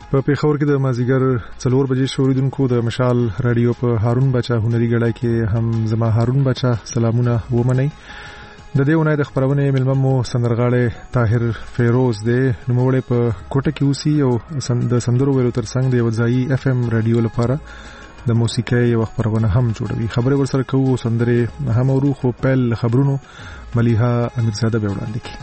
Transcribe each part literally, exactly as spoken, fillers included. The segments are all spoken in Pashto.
په پیښور کې د مازیګر څلور بجې شوریدونکو د مشال رادیو په هارون بچا هنري غړای کې هم زما هارون بچا سلامونه ومنئ. د دې ونای د خبرونه ملممو سندرغاړي طاهر فیروز دی نوموړی په کوټه کې اوسي او د سندرو ویلو ترڅنګ د وځایي اف ام رادیو لپاره د موسیقۍ یو خبرونه هم جوړوي. خبرې ورسره کوو سندرې هم ورو خو پیل خبرونو ملیحه امیرزاده به وړاندې کړي.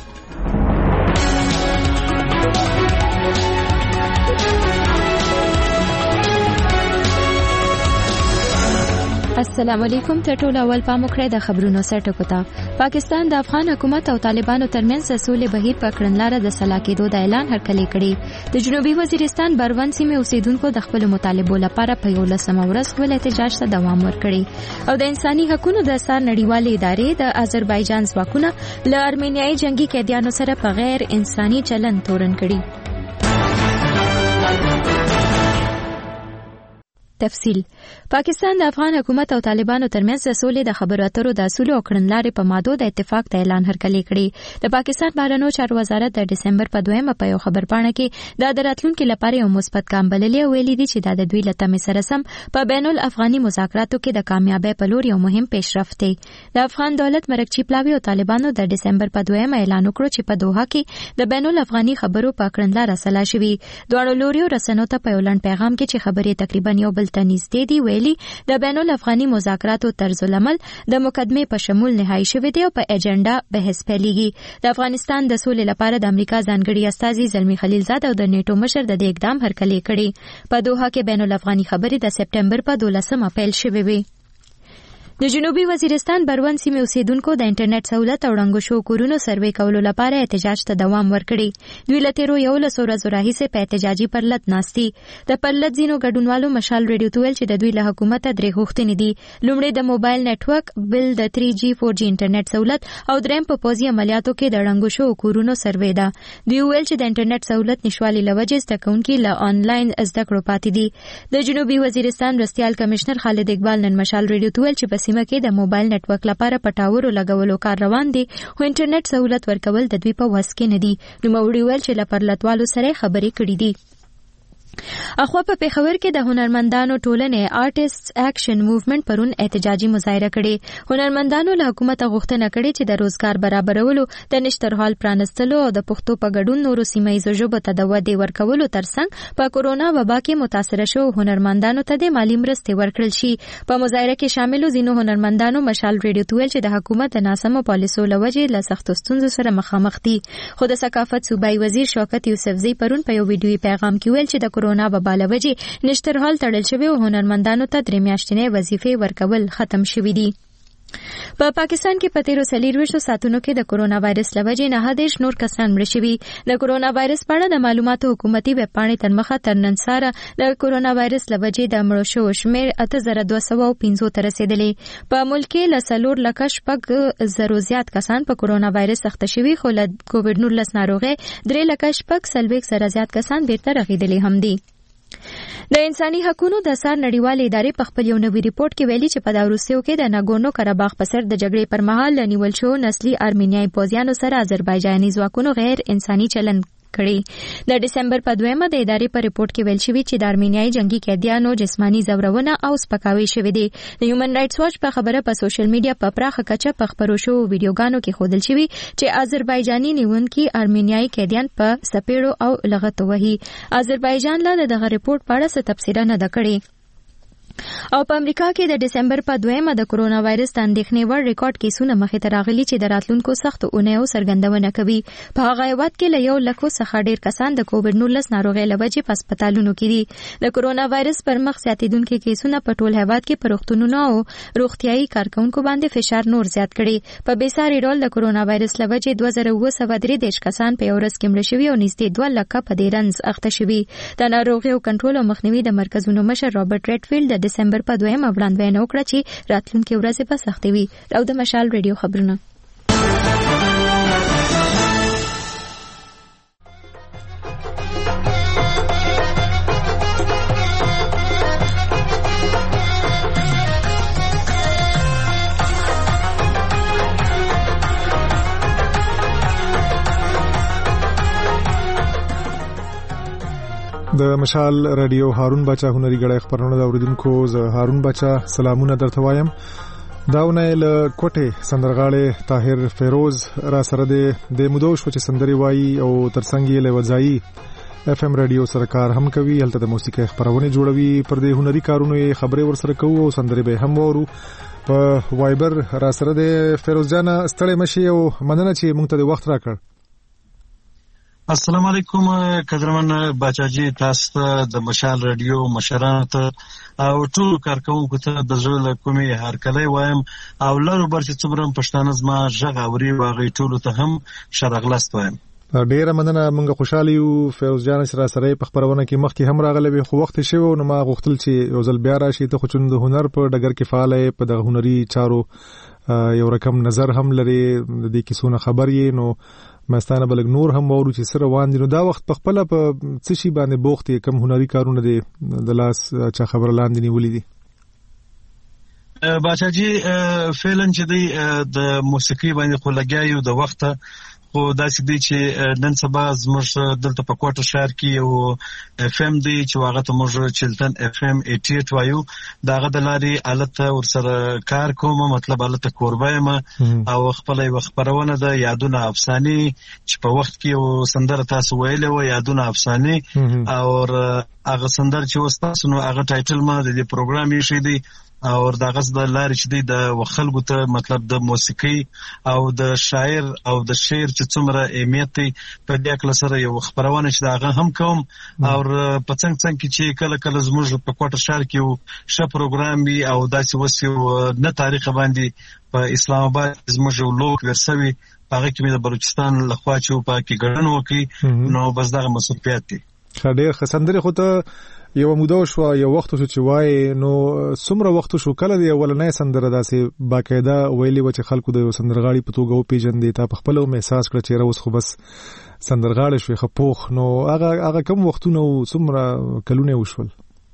السلام علیکم. ته ټول اول پام وکړئ د خبرونو سرټکو ته. پاکستان د افغان حکومت او طالبانو ترمنځ د سولې بهیر په کړنلاره د سلا کېدو د اعلان هرکلی کړي. د جنوبي وزیرستان بروان سیمې اوسیدونکو د خپل مطالبو لپاره په یولسمه ورځ خپل احتجاج ته دوام ورکړي او د انساني حقوقو د اثار نړیوالې ادارې د آذربایجان ځواکونه له ارمینیایي جنگي قیدیانو سره په غیر انساني چلند تورن کړي. تفصیل. پاکستان د افغان حکومت او طالبانو ترمنځ د سولې د خبرو اترو د اصولو او کړنلارې په مادو د اتفاق د اعلان هرکلی کړي. د پاکستان بهرنیو چارو وزارت د ډسمبر په دویمه په یو خبرپاڼه کې د راتلونکو لپاره یو مثبت ګام بللی او ویلي دي چې دا د دوی له تمې سره سم په بین الافغاني مذاکراتو کې د کامیابی په لور یو مهم پیشرفت دی. د افغان دولت مرکچی پلاوی او طالبانو د ډسمبر په دویمه اعلان وکړ چې په دوحه کې د بین الافغاني خبرو په کړنلاره سلا شوي. دواړو لوریو رسنیو ته په یو لنډ پیغام کې چې خبرې تقریبا یو بل ته نږدې دي ویلي د بین الافغاني مذاکراتو طرز العمل د مقدمې په شمول نهایی شوی دی او په ایجنډا بحث پیلېږي. د افغانستان د سولې لپاره د امریکا ځانګړي استازي زلمی خلیلزاد او د نیټو مشر د دې اقدام هرکلی کړي. په دوحه کې بین الافغاني خبرې د سپټمبر په دولسمه پیل شوې وي. د جنوبي وزیرستان بروان سیمې اوسیدونکو د انټرنیټ سہولت او ړنګو شو کورونو سروې کولو لپاره احتجاج ته دوام ورکړي. دوی له تیرو یولسو ورځو راهیسې په احتجاجي پرلط ناستي. د پرلط ځینو ګډونوالو مشال ریډیو ته ویل چې د دوی له حکومته درې غوښتنې دي. لومړی د موبایل نتورک بل د تھری جی فور جی انټرنیټ سہولت او دریم په پوځي عملیاتو کې د ړنګو شو کورونو سروې ده. دوی ویل چې د انټرنیټ سہولت نشوالي لوجې زده کوونکي له آنلاین زده کړو پاتې دي. د جنوبي وزیرستان مرستیال کمشنر خالد اقبال نن مشال ریډیو ته ویل چې په سیمه کې د موبایل نتورک لپاره پټاورو لګولو کار روان دي خو انټرنیټ سہولت ورکول د دوی په وس کې نه دي. نوموړي ویل چې له پرلطوالو سره خبرې کړې دي. اخوا په پیښور کې د هنرمندانو ټولنې آرټیسټس اکشن موومېنټ پرون احتجاجي مظاهره کړې. هنرمندانو له حکومته غوښتنه کړې چې د روزګار برابرولو، د نشترحال پرانستلو او د پښتو په ګډون نورو سیمه‌ییزو ژبو ته د ودې ورکولو ترڅنګ په کورونا وبا کې متاثره شوو هنرمندانو ته د مالي مرستې ورکړل شي. په مظاهره کې شاملو ځینو هنرمندانو مشال ریډیو ته ویل چې د حکومت د ناسمو پالیسو له وجې له سختو ستونزو سره مخامخ دي. خو د ثقافت صوبایي وزیر شوکت یوسفزي پرون په یو ویډیوي پیغام کې ویل چې د کورونا وبا له وجې نشترحال تړل شوی او هنرمندانو ته درې میاشتنې وظیفې ورکول ختم شوي دي. په پاکستان کې په تیرو څلورویشتو ساعتونو کې د کورونا وایرس له وجې نهه دېرش نور کسان مړه شوي. د کورونا وایرس په اړه د معلوماتو حکومتي ویب پاڼې تر مخه تر نن سهاره د کورونا وایرس له وجې د مړو شوو شمېر اته زره دوه سوه پنځو ته رسېدلی. په ملک کې له څلور لکه شپږ زرو زیات کسان په کورونا وایرس اخته شوي خو له کووډ نولس ناروغۍ درې لکه شپږ څلوېښت زره زیات کسان بیرته رغېدلي هم دي. د انساني حقوقو د اثار نړیوالې ادارې په خپل یو نوي ریپورت کې ویلي چې په دا وروستیو کې د ناګورنو کراباخ په سر د جګړې پر مهال له نیول شوو نسلي ارمینیایي پوځیانو سره آذربایجاني ځواکونو غیر انساني چلند کړي. د ډسمبر په دویمه د ادارې په ریپورت کې ویل شوي چې د ارمینیایي جنگي قیدیانو جسماني ځورونه او سپکاوی شوی دی. د هیومن رائټس واچ په خبره په سوشل میډیا په پراخه کچه په خپرو شوو ویډیوګانو کې ښودل شوي چې آذربایجاني نیونکي ارمینیایي قیدیان په سپېړو او لغتو وهي. آذربایجان له دغه ریپورت په اړه څه تبصره نه ده کړې. او په امریکا کې د ډسمبر په دویمه د کورونا وایرس د اندېښنې وړ ریکارډ کیسونه مخې ته راغلي چې د راتلونکو سختو اونیو څرګندونه کوي. په هغه هیواد کې له یو لکو څخه ډېر کسان د کووډ نولس ناروغۍ له وجې په هسپتالونو کې دي. د کورونا وایرس پر مخ زیاتېدونکي کیسونه په ټول هیواد کې په روغتونونو او روغتیايي کارکونکو باندې فشار نور زیات کړي. په بېساري ډول د کورونا وایرس له وجې دوه زره اوه سوه درې دېرش کسان په یو ورځ کې مړه شوي او نږدې دوه لکه په دې رنځ اخته شوي. د ناروغیو کنټرول او مخنیوي د مرکزونو مشر رابرټ ریډفیلډ د ډسمبر په دویمه وړاندوینه وکړه چې راتلونکي ورځې به سختې وي. او د مشال ریډیو خبرونه. د مشال رادیو هارون بچا هنري غړې خبرونه د اوریدونکو ز هارون بچا سلامونه درته وایم. داونه ل کوټه سندرغاړي طاهر فیروز را سره د مودوش چې سندري وایي او ترڅنګ له وځایي اف ام رادیو سرکار هم کوي. هلته د موسیقي خبرونه جوړوي. پر دې هنري کارونو خبرې ور سره کوو او سندري به هم وورو. په وایبر را سره د فیروز جان ستړی مشي او مننه چې موږ ته د وخت راکړ. السلام علیکم قدرمن بچاجي، تاسو ته د مشال رادیو مشرانو ته او ټول کارکونکو ته د زړه کومي هرکلی وایم او لارو بر چې څومره پښتانه زما ژغ اوري واغې ټول ته هم شرغلست وایم. ډیره مننه. موږ خوشاله یو فیروز جان سره سره په خبرونه کې مخکې هم راغلی خو وخت شي نو ما غوښتل چې یو ځل بیا راشي ته خو چون د هنر په ډګر کې فعال په د هنري چارو یو رقم نظر هم لري د دې کیسونه خبر یې نو مستانه بلګ نور هم وورو چې سره وان دي نو دا وخت په خپل په څه شي باندې بوخت کم هنري کارونه دي د لاس چا خبر لاندې نیولې دي. بچاجي فعلا چې دی د موسیقي باندې خو لګیایو د وخت خو داسې دی چې نن سبا زموږ دلته په کوټه شهر کې یو اف ام دی چې هغه ته موږ چلتن اف ام اټی اټ وایو. داغه د لارې الته ورسره کار کوم، مطلب الته کوربایم او خپل یو خبرونه د یادونه افسانه چې په وخت کې یو سندره تاسو ویلې و یادونه افسانه او هغه سندره چې وستاسو نو هغه ټایټل ما د دې پروګرام یې شې دی او دغه د لارې چې دی د وخلګو ته مطلب د موسیقي او د شاعر او د شعر چې څومره اهمیت دی په دې کله سره یو خبرونه چې دغه هم کوم او په څنګه څنګه چې کله کله زموږ په کوټه شهر کې یو ش پروګرام وي او داسې وسیو نه تاریخ باندې په اسلام آباد زموږ لوک ورسوي هغه کې د بلوچستان لخوا چې په کې ګډن وکي نو بس دغه مسؤلیت دی. ډېر خسندري خو ته یو موده شو یو وخت شو چې وای نو څومره وخت شو کله دی ولنې سندره داسې باقاعده ویلي و چې خلکو د یو سندرغاړي په توګه او پیژندې تا په خپل احساس کړ چې راوس خو بس سندرغاړي شوی خپوخ نو هغه هغه کوم وختونه څومره کلونه وشول؟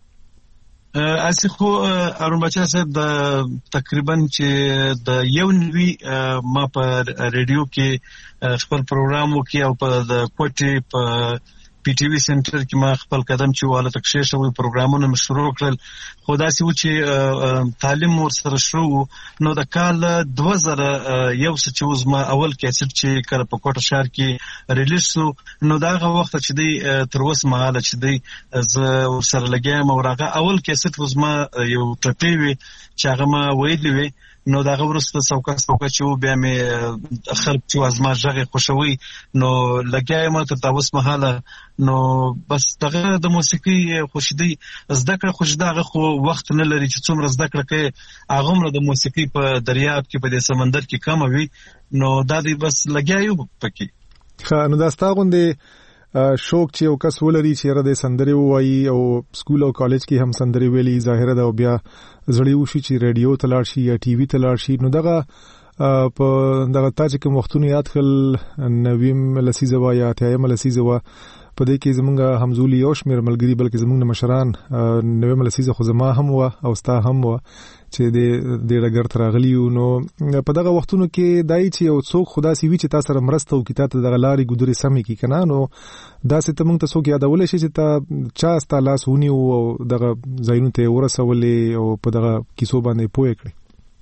اسی خو ارون بچا صاحب د تقریبا چې د یو نوی ما په ریډیو کې خپل پروګرام وکي او په د کوټي په پی ټي وی سنټر کې ما خپل قدم چې واله تکشې شوی پروګرامونه مشروع کړل خو داسې و چې تعلیم ورسره شروع نو د کال دوه زره یو چې اوس ما اول کیسټ چې کړ په کوټه شهر کې ریلیز شو نو دا هغه وخت چې دی تر اوسه مهاله چې دی ز ورسره لګیم او هغه اول کیسټ اوس ما یو ټپی وی چې هغه ما ویلې وی نو دا غوړسته څوکا څوکا چې بیا مې خلک چې ازما ژغه خوشوي نو لګیایم تر تاسو مهاله نو بس دغه د موسیقي خوشدي زده کړه خوشداغه خو وخت نه لري چې څومره زده کړه کې هغه مر د موسیقي په دریاب کې په دې سمندر کې کم وي نو دا دی بس لګیایو پکې. خا نو دا ستاغوندې شوق چې یو کس ولري چې را د سندري وایي او سکول او کالج کې هم سندري ویلي ظاهره دا بیا زړی وشي چې ریډیو ته لاړ شي یا ټي وي ته لاړ شي نو دغه په دغه تاج کوم وختونه یاد خل نویم لسیزه وا یا تایم لسیزه وا په دې کې زمونږ حمزولي یو شمیر ملګری بلکې زمونږ مشران نویم لسیزه خو زما هم وا او ستا هم وا چې د د لګر ترغلیو نو په دغه وختونو کې دای چې یو څوک خدا سي وی چې تاسو سره مرسته او کتاب ته دغه لاري ګذري سمې کی کنه نو دا څه ته مونږ ته څوک یادول شي چې تا چا ستا لاس ونی او دغه ځایونو ته ورسولې او په دغه کیسو باندې پوهه کړی.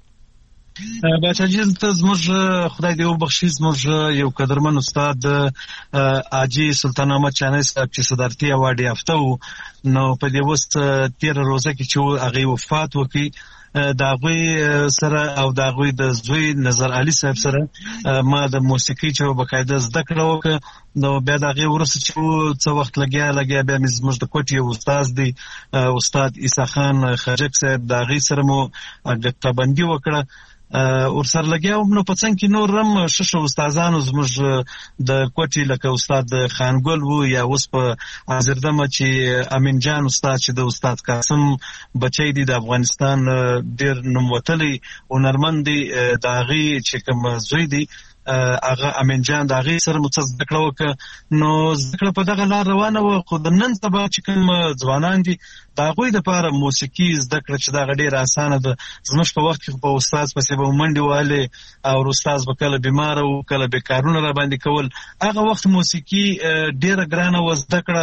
بچاجي ته زموږ خدای دې وبخښي زموږ یو قدرمن استاد اجي سلطان احمد چاني صاحب چې صدارتي اوارډ یافته وو نو په دې وست تیر روزه کې چې هغه وفات وکړي دا غوي سره او دا غوي د زوی نظر علي صاحب سره ما د موسیقي چې بقاعده زده کړو وک نو بیا دا غي ورسره چې څو وخت لګیا لګیا بیا زموږ د کوټي استاد دی استاد عیسی خان خجک صاحب دا غي سره مو غټبندي وکړه اور سر لګیاو نو په څنګه کې نور رم شش استادانو زموږ د کوټي لکه استاد خانګل وو یا اوس په حاضردمه چې امین جان استاد چې د استاد قاسم بچی دی د افغانستان ډیر نوموتلی او نرمندي داغي چې کوم زوی دی هغه امین جان د هغه سره متصدق کړو نو ذکر په دغه لار روانه و خو د نن سبا چې کوم ځوانان دي دا غوي د لپاره موسیقي زده کړه چې دا ډیره اسانه ده زموږ په وخت کې په استاد پسې به منډي واله او استاد به کله بیمار او کله بیکارونه را باندې کول هغه وخت موسیقي ډیره ګرانه و زده کړه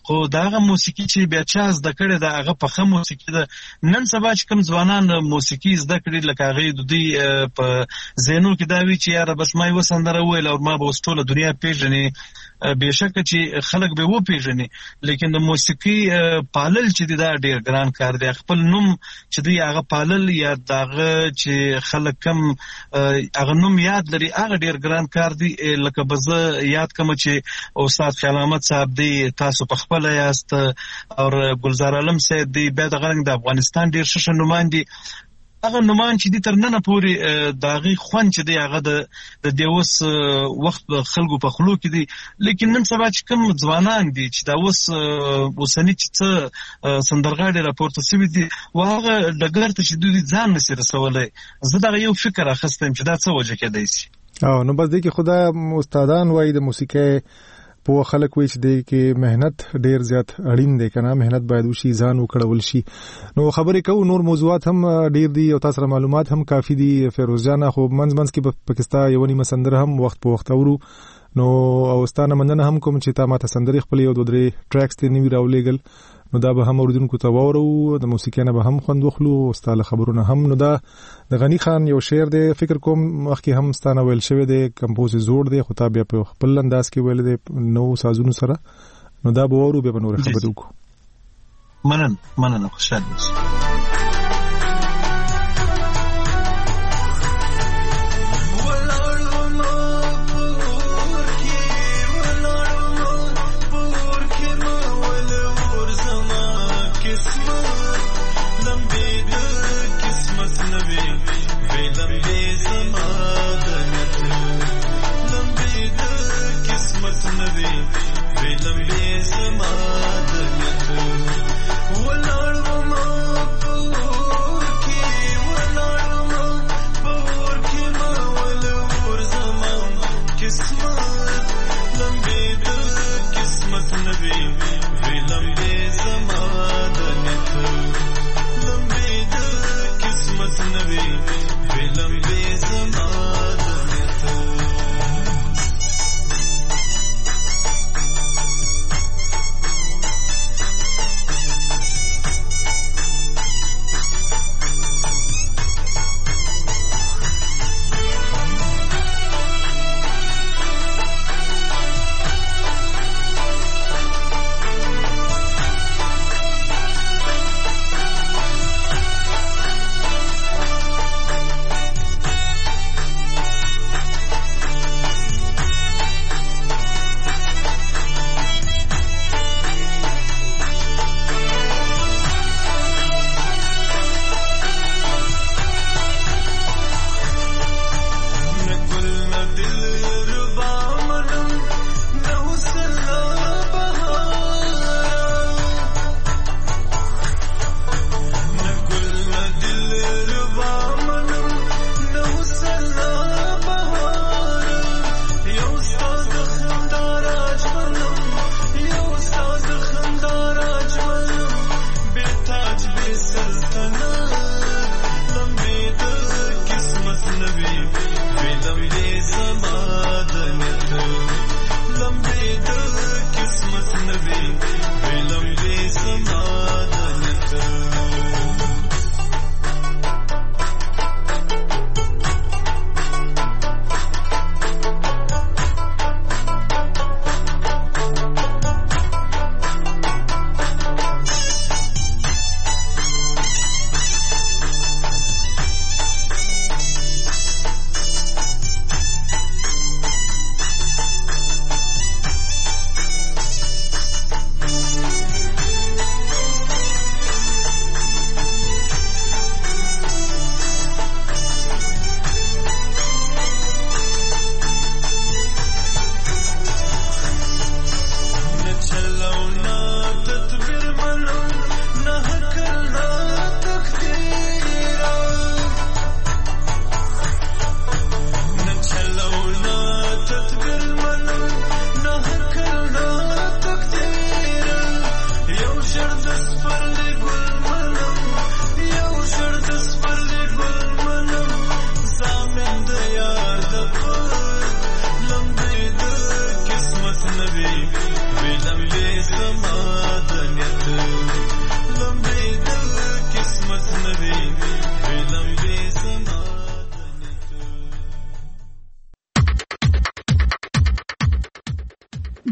خو داغه موسیقي چې بیا چا زده کړې ده هغه په خه موسیقي ده. نن سبا چې کوم ځوانان موسیقي زده کړي لکه هغه د دوی په ذهنو کې دا وی چې یاره بس ما یو سندره ویل او ما به اوس ټوله دنیا پیژني. بېشکه چې خلک به و پیژني، لیکن د موسیقي پالل چې دی دا ډېر ګران کار دی. خپل نوم چې دی هغه پالل یا داغه چې خلک کم هغه نوم یاد لري هغه ډېر ګران کار دی. لکه به زه یاد کوم چې استاد خیال احمد صاحب دی، تاسو په خپله یاست، او ګلزار عالم صاحب دی، بیا دغه رنګ د افغانستان ډېر ښه ښه نومان دي. هغه نومان چې دي تر ننه پورې د هغې خوند چې دی هغه د دې اوس وخت خلکو په خولو کې دی. لیکن نن سبا چې کوم ځوانان دي چې دا اوس اوسني چې څه سندرغاړي راپورته سوي دي و هغه ډګر ته چې دوی ځان نشي رسولی، زه دغه یو فکر اخیستی یم چې دا څه وجه کېدی شي. او نو بس دی کې خو دا استادان وایي د موسیقۍ په خلک وایي چې دی کې مهنت ډیر زیات اړین دی، کنه مهنت باید وشي، ځان وکړول شي. نو خبرې کوو، نور موضوعات هم ډیر دي او تاسو معلومات هم کافي دي. فیروز جان خو منځ منځ کې په پاکستان یو نیمه سندره هم وخت په وخت اورو، نو او ستانه مننه هم کوم چې تا ماته سندرې خپل یو دوه درې ټریکس ته نیوی راولېګل، نو دا به هم اوریدونکو ته واورو، د موسیقۍ نه به هم خوند واخلو، ستاله خبرونه هم. نو دا د غنی خان یو شعر دی، فکر کوم مخکې هم ستانه ویل شوی دی، کمپوز زوړ دی خو تا بیا په خپل انداز کې ویل دی نو سازونو سره، نو دا به واورو، بیا به نور خبرې وکړو. مننه مننه خوشاله اوسئ.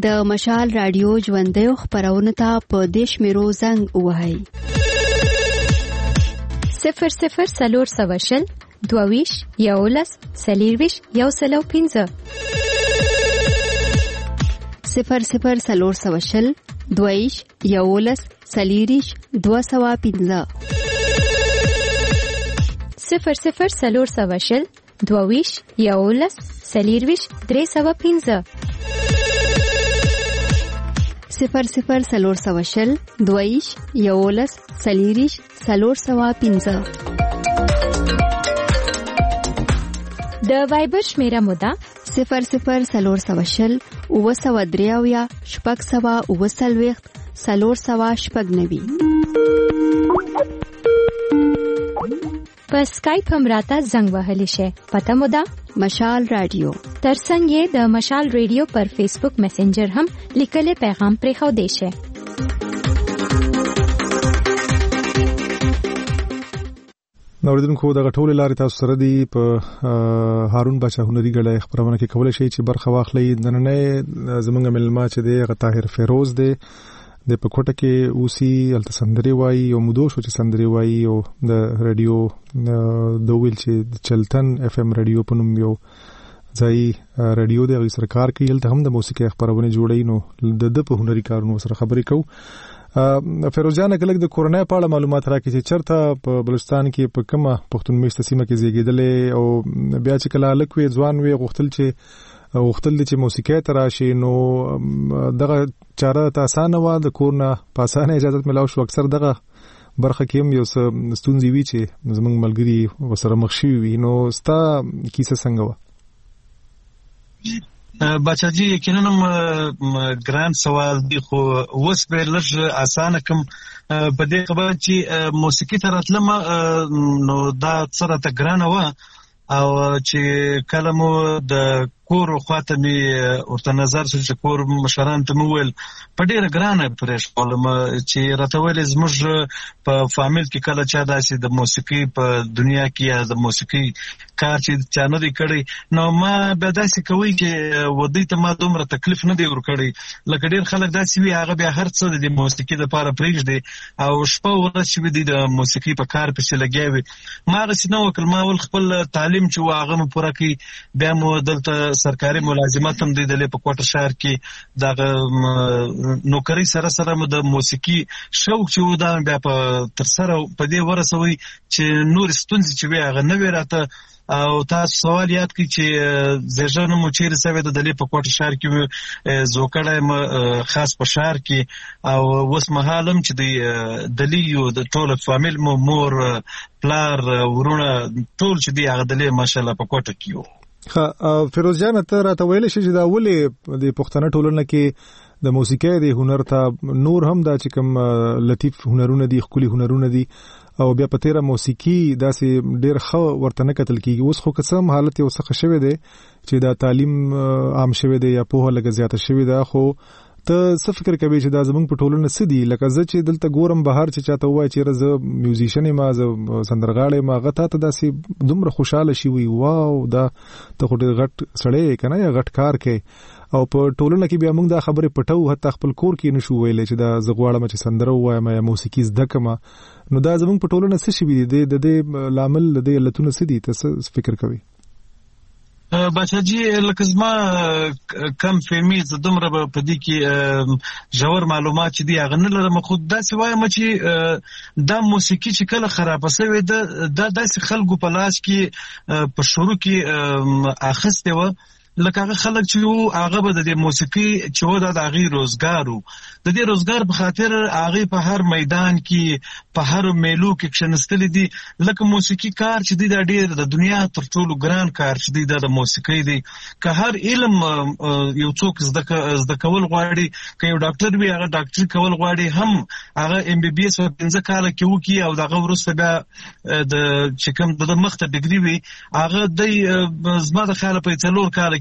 د مشال رادیو ژوندۍ خبرونه ته په دیش میرو زنګ وهاي صفر صفر سلور سواشل دوویش یولس سلیرویش یو سلو پینزه صفر صفر سلور سواشل دوویش یولس سلیریش دو سوا پینزه صفر صفر سلور سواشل دوویش یولس سلیرویش درې سوا پینزه صفر صفر سلور سواشل دوویش یولس سلیریش سلور سوا پینزه د وایبر شمیره مودا صفر صفر سلور سواشل اوه سوا دریاویا شپږ سوا اوه سلویخت سلور سوا شپږ نوي په سکایپ هم راته زنګ وهلی شي پته مو ده مشال رادیو ترڅنګ یې د مشال رادیو پر فیسبوک میسنجر هم لیکلي پیغام پرې خو دی شي. نوریدونکو د غټول لارې تاسو سره دی په هارون بچا هنري غړې خبرونه کې کولای شي چې برخه واخلي. نننې زمونږ ملما چې دی غ طاهر فیروز دی د پکوټه کې اوسي الته سندري وایي او مودو شو چې سندري وایي او د رادیو د ویل چې چلتن اف ام رادیو په نوم یو ځای رادیو د سرکار کې الته هم د موسیقي خبرونه جوړي نو د د په هنري کارونو سره خبرې کوو. فیروز جان کله د کورونا په اړه معلومات راکړي چې چرته په بلوچستان کې په کومه پښتون میشته سیمه کې زیږیدلې او بیا چې کله الکوي ځوان وی غوښتل چې وختل چې موسیقي تراشي نو دغه چاره ته اسانه و د کورنا په اسانه اجازه ملاو شو. اکثر دغه برخه کې هم یو ستونزې وی چې زمونږ ملګری وسره مخ شي وي نو ستا کیسه څنګه و؟ بچا جی یقینا ګران سوال دی خو اوس به لږ اسانه کوم په دې خبره چې موسیقي تراتلم نو دا سره ته ګران و او چې کلمو د کور خواته می ورته نظر شو چې کور مشران ته مول په ډیره ګرانه پرېښ ولم چې راتول زموږ په فامیل کې کله چا داسې د موسیقي په دنیا کې یا د موسیقي کار چې چا نه دی کړی نو ما به داسې کوي چې ودی ته ما دومره تکلیف نه دی ورکړی لکه ډیر خلک داسې وي هغه بیا هر څه د موسیقي لپاره پرېږدي او شپه ورځ چې دی د موسیقي په کار پسې لګیاوي ما غسی نو وکړ ما ول خپل تعلیم چې هغه مو پوره کړي بیا مو دلته سرکاري ملازمت هم دی د په کوټه شهر کې د نوکری سره سره مو د موسیقي شوق چې و دا بیا په تر سره په دې ورسوي چې نور ستونزې چې وي هغه نه وي راته او تاسو سوال یاد کړئ چې زژن مو چیرې سوي د دلې په کوټه شهر کې زوکړای خاص په شهر کې او اوس مهالم چې د دلی یو د ټول فامیل مو مور پلار ورونه ټول چې دی هغه دلې ماشاءالله په کوټه کې یو. ها فیروز جان ته راته ویل شي چې دا ولې د پښتنه ټولنه کې د موسیقي د هنر ته نور هم دا چې کوم لطیف هنرونه دي خولي هنرونه دي او بیا په تیره موسیقي داسې ډیر خو ورته نه کتل کیږي. اوس خو قسم حالت یو څه شوه دی چې دا تعلیم عام شوه دی یا په لګ زیاته شوه دی خو ته څه فکر کوي چې دا زمونږ په ټولنه سدي لکه زه چې دلته ګورم بهر چې چاته وای چې زه میوزیشن ما زه سندرغاړی ما غته ته داسې دومره خوشاله شي وي واو دا ته خو ډېر غټ سړی کنه یا غټ کار کوي او په ټولنه کې بیا موږ دا خبره پټو حتی خپل کور کې نشو ویلې چې دا زغواړم چې سندره وایم یا موسیقي زده کما نو دا زمونږ په ټولنه څه شي دي د دې لامل د دې علتونه څه دي ته فکر کوي؟ بچا جی لکه زما کم فهمي زه دومره په دې کې ژور معلومات چې دی هغه نه لرم خو داسې وایم چې دا موسیقي چې کله خرابه شوې ده دا داسې خلکو په لاس کې په شروع کې اخیستې وه لکه هغه خلک چې هغه به د موسیقي چې و د هغې روزګار و د دې روزګار په خاطر هغې په هر میدان کې په هر میلو کې کښېنستلي دي لکه موسیقي کار چې دی دا ډېر د دنیا تر ټولو ګران کار چې دی دا د موسیقي دی که هر علم یو څوک زده کول غواړي که یو ډاکټر وي هغه ډاکټري کول غواړي هم هغه ام بي بي اس په پنځه کاله کې وکړي او د هغه وروسته بیا د چې کوم د مخ ته ډګري وي هغه دی زما د خیاله په څلور کاله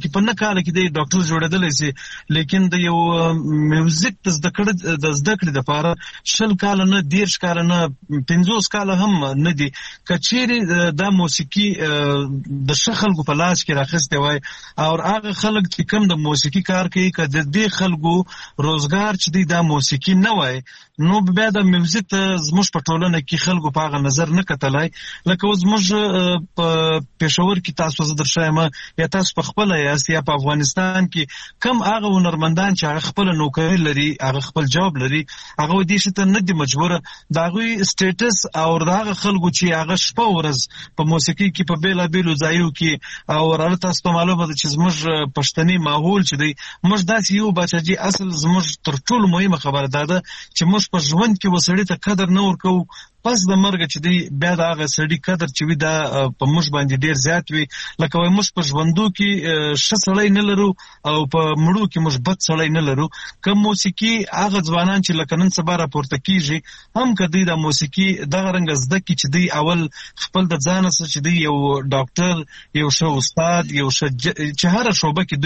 کې په نه کال کې د ډاکټر جوړېدل شي لیکن د یو میوزیک د زده کړې د زده کړې لپاره شل کال نه دیرش کال نه پنځوس کال هم نه دي کچېری د موسیقي د شخلګو په لاس کې راخسته وای او هغه خلک چې کوم د موسیقي کار کوي کده د خلکو روزګار چې دی د موسیقي نه وای نو بیا د میوزیک ته زموږ په ټولنه کې خلکو په هغه نظر نه کتلای لکه زموږ په پېښور کې تاسو زه درشایم یا تاسو په خپل یاست یا په افغانستان کې کم هغه هنرمندان چې هغه خپل نوکری لري هغه خپل جاب لري هغه دې شته نه دي مجبور دا غوي سټیټس او هغه خلکو چې هغه شپه ورځ په موسیقي کې په بیل بیل ځایو کې او ورته تاسو ته معلومه ده چې زموږ پښتني ماحول چې دی موږ داسې یو بچی اصل زموږ تر ټولو مهمه خبره ده چې موږ په ژوند کې وسړی ته قدر نه ورکو پس د مرګ چې دی بیا د هغه سړي قدر چې وي دا په موږ باندې ډیر زیات وي لکه وای موږ په ژوندو کې ښه سړی نه لرو او په مړو کې موږ بد سړی نه لرو کوم موسیقي هغه ځوانان چې لکه نن سبا راپورته کیږي هم کدی د موسیقي دغه رنګ زده کی چې دی اول خپل د ځان سره چې دی یو ډاکټر یو ښه استاد یو ښه چې هر شوبه کې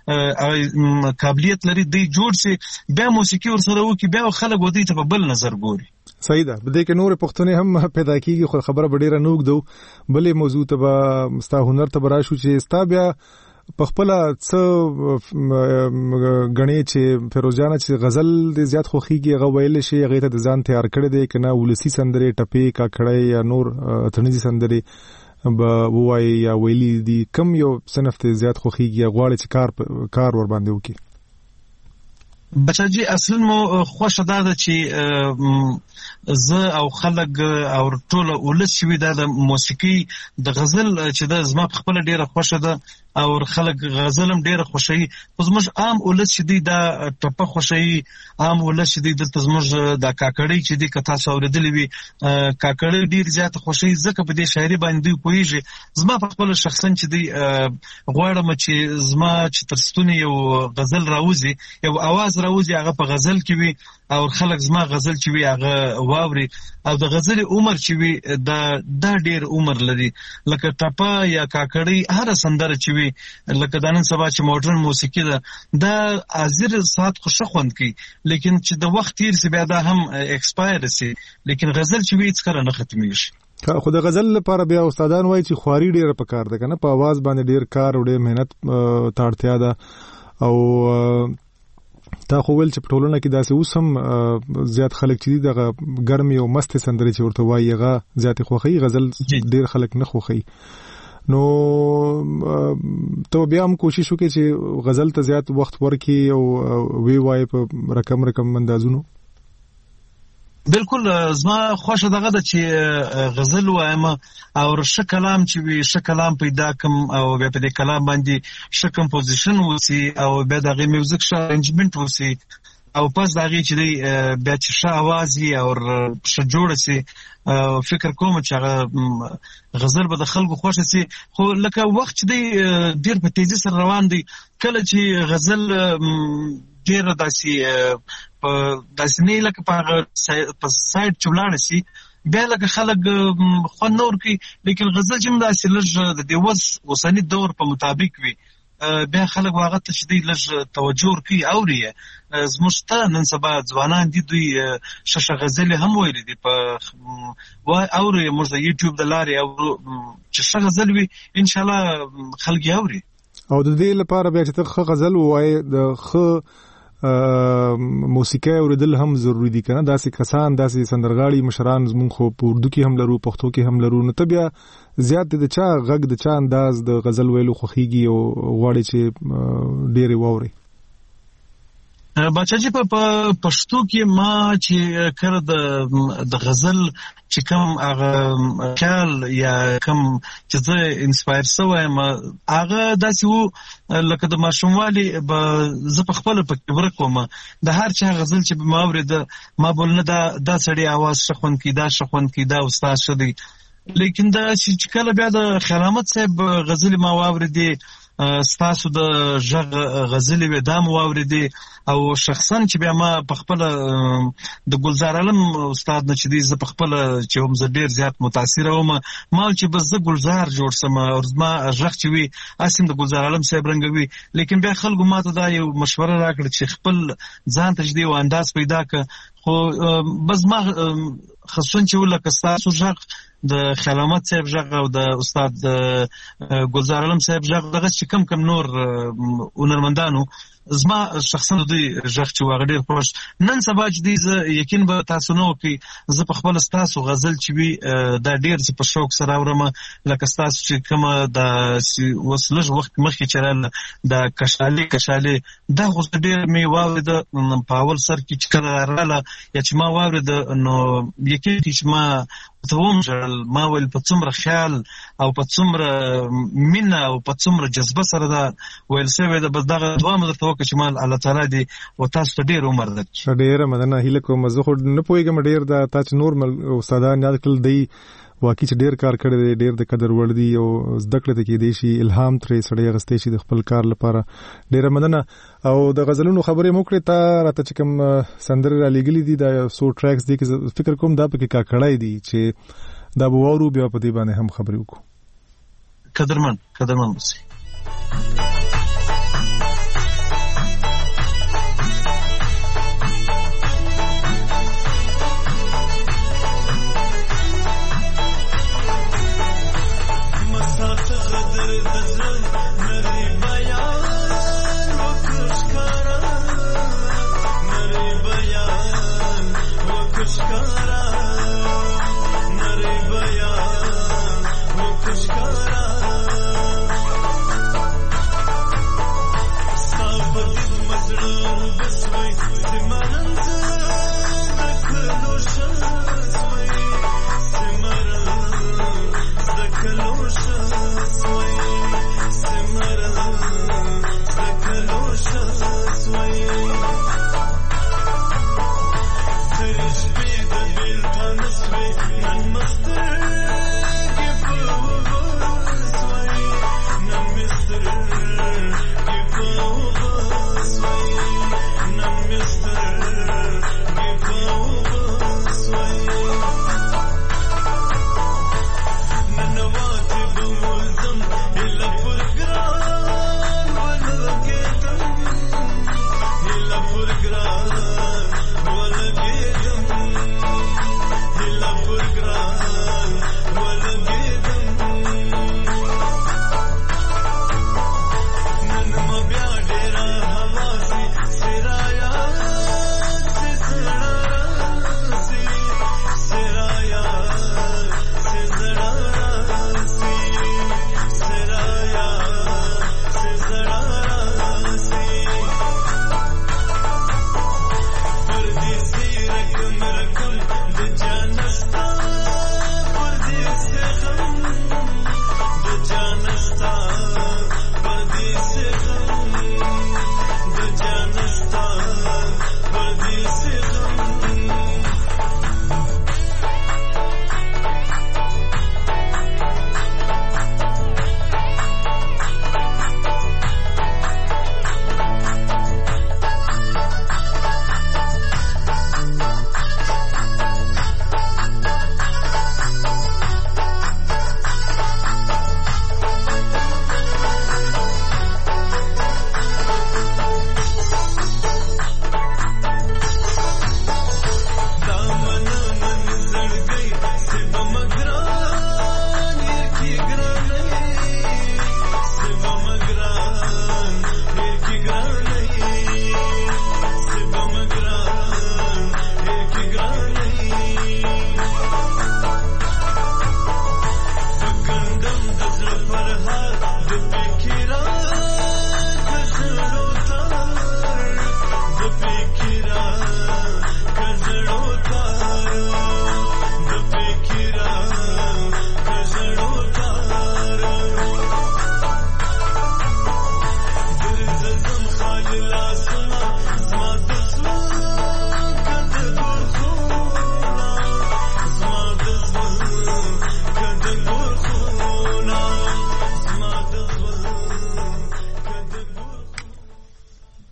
دی قابلیت لري دی جوړ سي بیا موسیقي ورسره وکي بیا خلک ودی ته په بل نظر ګوري صحیح ده بده کې نور پښتنې هم پیدا کیږي خو خبره ډیره نوګ دو بلې موضوع ته به ستا هنر ته براشو چې ستا بیا په خپل څه غني چې فیروز جان چې غزل د زیات خوخيږي هغه ویل شي هغه ته ځان تیار کړی دی کنه ولسی سندري ټپي کا کړی یا نور تنځي سندري به وای یا ویلي دي کم یو صنف ته زیات خوخيږي غواړي چې کار کار ور باندې وکي بچاجي اصلا مو خوښه ده چې زه او خلک او ټول ولس شوي د موسیقي د غزل چې د زما په خپل ډیره خوښه ده او خلک غزل هم ډیره خوشي خو زموږ عام ولس چې دی دا ټپه خوشي عام ولس چې دی د زموږ د کاکړی چې دی کته اوریدلې وي کاکړی ډیر زیات خوشي ځکه په دې شاعري باندې کویږي زما په خپل شخصا چې دی غواړم چې زما چې ترستونی یو غزل راوځي یو आवाज راوځي هغه په غزل کې وي او خلک زما غزل چې وي هغه واوري او د غزل عمر چې وي دا د ډیر عمر لري لکه ټپه یا کاکړی هر سندره چې وي لکه دانن سبا چې موډرن موسیقي ده دا ازر سات خوشخ خوند کی لیکن چې د وخت تیر سی بیا دا هم ایکسپایر سي لیکن غزل چې وي څکره نه ختميږي خو د غزل لپاره بیا استادان وایي چې خواري ډیره پکار ده کنه په आवाज باندې ډیر کار او ډیر مهنت ته اړتیا ده او تا خو ول چې په ټولنه کې داسې اوس هم زیات خلک چې دغه ګرمي او مست سندري چې ورته وایي هغه زیات خوخي غزل ډیر خلک نه خوخي نو ته بیا هم کوشش وکړې چې غزل ته زیات وخت ورکړي او وی وای په رقم رقم اندازونو بالکل زما خوښه دغه د چې غزل وایم او ش کلام چې وي ش کلام پیدا کوم او بیا په دې کلام باندې ش کمپوزیشن وسی او بیا دغه میوزیک ش ارنجمنت وسی او پس دغه چې دی بیا چې ش आवाज یې او ش جوړ سي فکر کوم چې هغه غزل به د خلکو خوښ سي خو لکه وخت دی ډیر په تیزی سره روان دی کله چې غزل ډیر داسي په داسې نه لکه په سایډ چولاړ سي بیا لکه خلک خو نور کوي لیکن غزل چې داسې لږ د دیوس اوسنی دور په مطابق وي بیا خلک واغه ته شدي لږ توجه کوي اوري زموږ ته نن سبا ځوانان دي دوی ششه غزل هم ویل دي په وای اوري موږ د یوټیوب د لارې او چې ششه غزل وي ان شاء الله خلک اوري او د دې لپاره بیا چې ته غزل وای د خ موسیقي اوریدل هم ضروری دي کنه داسې کسان داسې سندرغاړي مشران زمون خو په اردو کې هم لرو پښتو کې هم لرو نو ته بیا زیات د چا غږ د چا انداز د غزل ویلو خوخيږي او غواړي چې ډېر ووري بچا چې په پښتو کې ما چې کړ د د غزل چې کوم هغه خیال یا کوم چې زه انسپایر شوم هغه داسې وو لکه د ماشوموالي به زه په خپل په ورکوم د هر چا غزل چې ما اورید ما بولنه دا د سړی आवाज شخون کی دا شخون کی دا استاد شدی لیکن دا چې کله بیا د خیرامت صاحب غزل ما واوریدي ستاسو د ژغ غزلې و دام واوریدي او شخصا چې بیا ما په خپل د ګلزار عالم استاد نه چې دی ز په خپل چې هم ز ډیر زیات متاثر وم ما چې بس ز ګلزار جوړ سم او ما ژغ چې وی اسیم د ګلزار عالم صاحب رنګوي لیکن بیا خلکو ماته دا یو مشوره راکړه چې خپل ځان ته جدي و انداز پیدا ک خو بس ما خصوصا چې ولکه تاسو ژغ د خیال احمد صاحب ژغ او د استاد ګلزار عالم صاحب ژغ دغه چې کم کم نور هنرمندانو زما شخصا دوی ژغ چې واغ ډیر خوش نن سبا چې دی یقین به تاسو نو کې زه په خپل تاسو غزل چې وی دا ډیر څه په شوق سره اورم لکه تاسو چې کوم د وسلج وخت مخکې چرال د کشالي کشالي دا غوښ ډیر می واورید په اول سر کې چې کړه رااله یا چې ما واورید نو یقین چې ما ته هم ژړل ما ول په څومره خیال او په څومره مینه او په څومره جذبه سره دا ویل شوی ده بس دغه دوام درته وکړه چې مال الله تعالی دی او تاسو ته ډیر عمر درکړي. ډیره مننه هیله کوم زه خو نه پوهېږم ډیر دا تاسو نور استادان یاد کړل دی واقعي چې ډیر کار کړی دی ډیر د قدر وړ دی او زده کړې ته کې دی شي الهام ترې سړی اغستې شي د خپل کار لپاره ډیره مننه او د غزلونو خبرې مو کړې تا راته چې کوم سندرې را لېږلي دي دا سو ټریکس دی چې فکر کوم دا پکې کا کړای دی چې دا به واورو بیا په دې باندې هم خبرې وکړو. قدرمن قدرمن بسي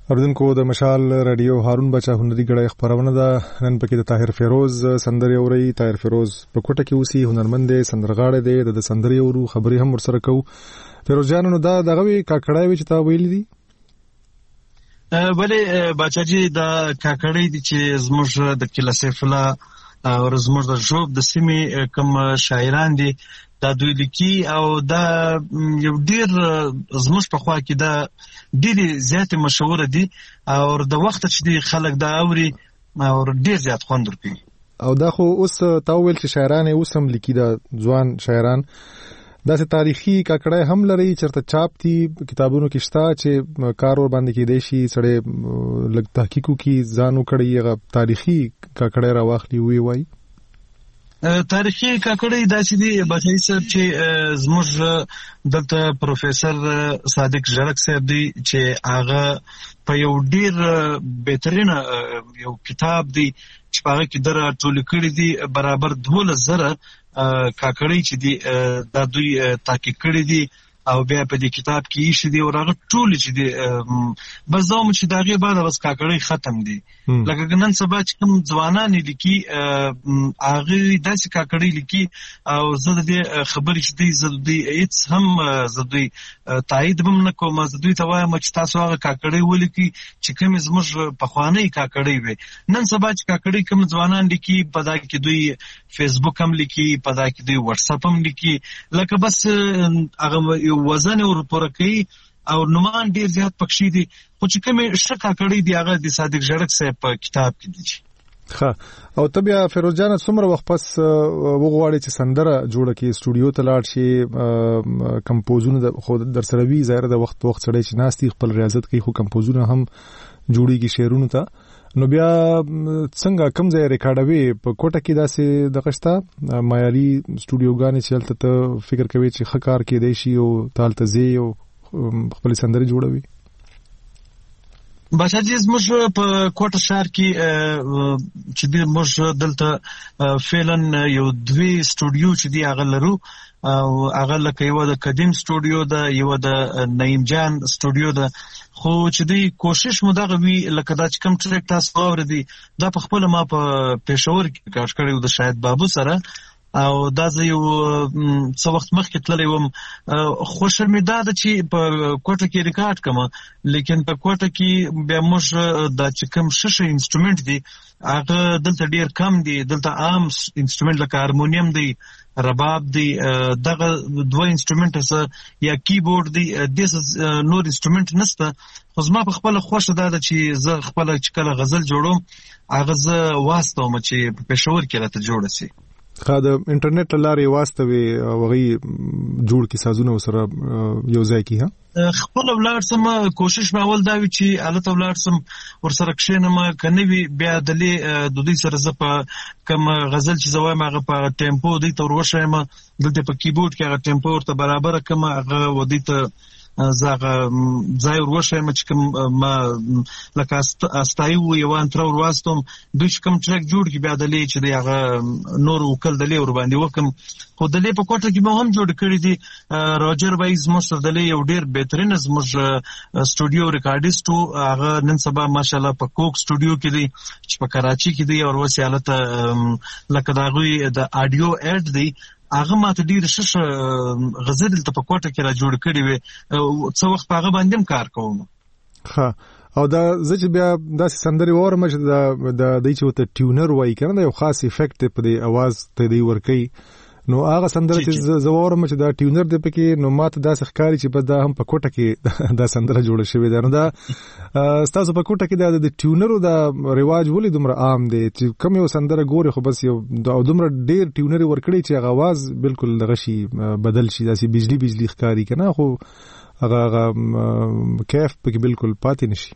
اوردونکو د مشال رادیو هارون بچا هنري غړی خبرونه ده. نن پکې د طاهر فیروز سندري اوري. طاهر فیروز په کوټه کې اوسي، هنرمند دی، سندرغاړی دی، د سندري اورو خبري هم ورسره کوو. فیروز جان نو دا دغه وی کاکړای وی چې تا ویل دي بلې بچاجي دا کاکړی دي چې زموږ د کلاسیف الله او زموږ د ژوب د سیمې کوم شاعران دي دا دوی لیکي او دا یو ډیر زموږ په خوا کې دا ډیر زیات مشهور دي او د وخت چې دی خلک دا اوري او ډیر زیات خوند ورکوي. او دا خو اوس تا ویل چې شاعران اوس هم لیکي، دا ځوان شاعران دا سه تاریخي کاکړای هم لري چرته چاپ دي کتابونو کې شته چې کار ور باندې کې دی شي سړی لګ تحقیقو کې ځانو کړی هغه تاریخي کاکړای راواخلی وی وای. تاریخي کاکړی داسې دی بچای صاحب چې زموږ دلته پروفیسور صادق ژړک صاحب دی چې هغه په یو ډیر بهترینه یو کتاب دی چې هغه کې در ټول کړی دی برابر دولس زره کاکړی چې دی دا دوی تحقیق کړی دی او بیا په دې کتاب کې یې شې دی او هغه ټول چې دی بس دوم چې داغه بعد بس کاکړی ختم دی. لکه نن سبا چې کوم ځوانان لیکي هغه داسې کاکړی لیکي او زه د خبرې چې دی زه د هیڅ هم زه د تایید هم نه کوم، زه دوی ته وایم چې تاسو هغه کاکړی ولیکي چې کوم زموږ پخوانی کاکړی وي. نن سبا چې کاکړی کوم ځوانان لیکي په دا کې دوی فیسبوک هم لیکي، په دا کې دوی واتس اپ هم لیکي، لکه بس هغه وزن او پرکې او نومان ډیر زیات پکشي دي. خو چې کومه شکا کړی دی هغه د صادق ژړک صاحب په کتاب کې دي. ښه او تبیا فیروز جان څومره وخت پس وغواړي چې سندره جوړه کې استودیو ته لاړ شي کمپوزونه خو در سره وی ظاهر د وخت وخت سره چې ناستي خپل ریاضت کوي خو کمپوزونه هم جوړیږي شعرونو ته، نو بیا څنګه کوم ځای ریکارډوي په کوټه کې داسې دغشتا معیاري استودیوګانې چې هلته ته فکر کوي چې ښه کار کېدی شي او تالته ځي او خپل سندرې جوړوي؟ بچاجي زموږ په کوټه ښار کې چې د موږ دلته فعلا یو دوی استودیو چې دی هغه لرو او هغه لکه یو د قدیم استودیو ده، یو د نعیم جان استودیو ده، خو چې دی کوشش مو دغه وی لکه دا چې کوم ټریک تاسو اوریدي دا په خپل ما په پېښور کې کار کړی د شاهد بابو سره او دا زه یو څو وخت مخکې تللی وم. خوښه مې دا ده چې په کوټه کې ریکارډ کړم، لیکن په کوټه کې بیا موږ دا چې کوم ششه انسټرومنټ دی هغه دلته ډیر کم دی. دلته عام انسټرومنټ لکه هارمونیم دی، رباب دی، دغه دوه انسټرومنټ یا کیبورډ دی، د نور انسټرومنټ نشته. خو زما په خپل خوښه دا ده چې زه خپل چې کله غزل جوړوم هغه زه واستوم چې په پېښور کې راته جوړ شي. خا د انټرنیټ لارې واستوي وغي جوړ کی سازونه سره یو ځای کی ها خپل ولر سم کوشش ماول دا وی چې الته ولر سم ور سره کښینم کني بیا د دې د دې سره ز په کوم غزل چې زوای ماغه په ټیمپو دی تور وشم دلته په کیبورډ کې هغه ټیمپو ورته برابر کوم هغه ودی ته زغه ځای وروښه چې کوم ما لکه استایو یو انتر ورواستم دوی کوم ټریک جوړ کی بیا د لې چې دغه نور وکړ د لې ور باندې وکم خو د لې په کوټه کې مو هم جوړ کړی دی. راجر وایز مستر د لې یو ډیر بهترین زموږ استودیو ریکارډیست هغه نن سبا ماشاءالله په کوک استودیو کې دی چې په کراچي کې دی او وسیالته لکه دا غوي د اډیو اډ دی هغه ماته ډیر شش غزل ته په کوټه کې را جوړ کړی وي څو وخت هغه باندې کار کوم. ها او دا چې بیا دا سندري اورم چې دا د دې چې ته ټیونر وای کنه یو خاص افیکټ په دې आवाज ته دی ورکی نو هغه سندره چې زوورم چې دا ټیونر دی پکې نو ماته دا ښکاری چې په دا هم په کوټه کې دا سندره جوړه شوې ده. نو دا تاسو په کوټه کې دا د ټیونرو دا رواج ولې دومره عام دی چې کوم یو سندره ګوري خو بس یو دومره ډیر ټیونر ورکړي چې هغه आवाज بالکل دغه شي بدل شي داسې بجلی بجلی ښکاری کنه خو هغه کیف پکې بالکل پاتې نشي.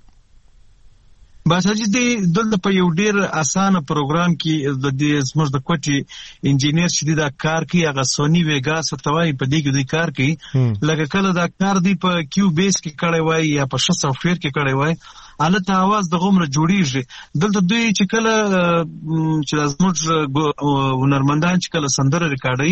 باساجي دی دلته په یو ډیر اسانه پروګرام کې د دې زموږ د کوټي انجینیر چې دا کار کوي هغه سونی ویګا ستوي په دې کې دوی کار کوي لکه کله دا کار دی په کیو بیس کې کړی وای یا په ش سافټویر کې کړی وای الته आवाज د غومره جوړیږي. دلته دوی چې کله چې زموږ هنرمندان چې کله سندره ریکارډي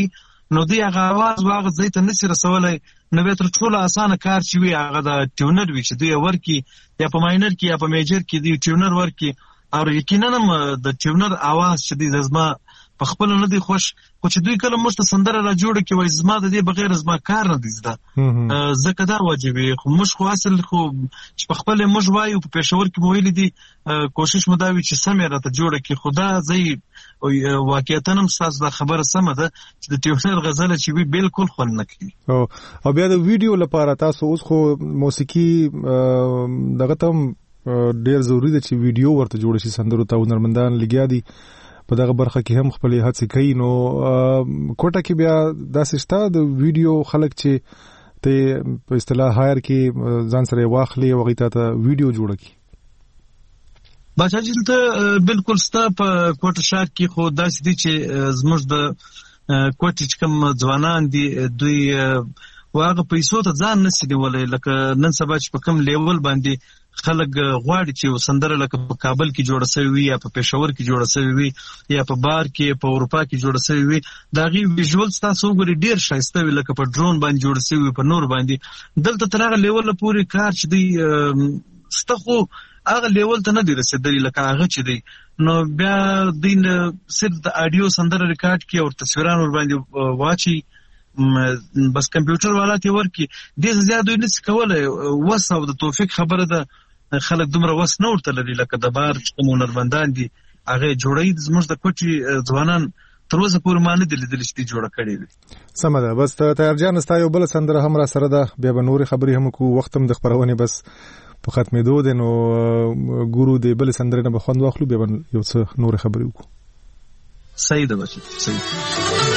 نو دی هغه आवाज واغ زې ته نشي رسولای. نو به تر ټولو اسانه کار چې وي هغه د ټیونر وي چې دوی ورکی یا په ماینر کې یا په میجر کې دی ټیونر ورکی. او یقینا د ټیونر आवाज چې دی زما په خپل نه دی خوش، خو چې دوی کله موږ ته سندره را جوړه کې وای زما د دې بغیر زما کار نه دی زده زکه دا واجب خو موږ خو اصل خو چې په خپل موږ وایو په پېښور کې ویل دي کوشش مو دا وی چې سمې راته جوړه کې خدا زی واقعیت هم تاسو دا خبره سمه ده چې د ټیونر غزل چې وی بالکل خل نه کوي. او او بیا د ویډیو لپاره تاسو اوس خو موسیقي دغه تم ډیر ضروری ده چې ویډیو ورته جوړ شي، سندرو ته هنرمندان لګیا دي په دغه برخه کې هم خپل هڅې کوي. نو کوټه کې بیا داسې شته د ویډیو خلک چې ته په اصطلاح هایر کې ځان سره واخلي او غیته ته ویډیو جوړ کړي. بچا چې ته بالکل ستا په کوټه شار کې خو داسې دي چې زموږ د کوټه چې کوم ځوانان دي دوی واغه پیسو ته ځان نشي نیولای، لکه نن سبا چې په کوم لیول باندې خلک غواړي چې سندره لکه په کابل کې جوړه شوی وي یا په پېښور کې جوړه شوی وي یا په بار کې په اروپا کې جوړه شوی وي، دا غي ویژوالز تاسو وګورئ ډیر ښایسته وي لکه په ډرون باندې جوړه شوی وي په نور باندې. دلته تر هغه لیول پورې کار چې دی ستخو هغه لیول ته نه دی رسیدلی لکه هغه چې دی. نو بیا دین صرف د اډیو سندره ریکارډ کې او تصویران ور باندې واچي بس کمپیوټر والا ته ورکی د زیات دوی نس کولای وسو د توفیق خبره ده. خلک دومره وس نه ورته لري لکه د بار چې هنرمندان دي هغه جوړي زموږ د کوټي ځوانان تر اوسه پورې ما نه دي لیدلې چې جوړه کړې وي. سمه ده. بس تیار جان ستا یو بل سندره هم را سره ده، بیا به نورې خبرې هم کو، وخت هم د خبرونه بس په ختمېدو ده. نو ګورو د بل سندره نه به خوند واخلو، بیا به یو څه نورې خبرې وکړو. صحیح ده بچي صحیح.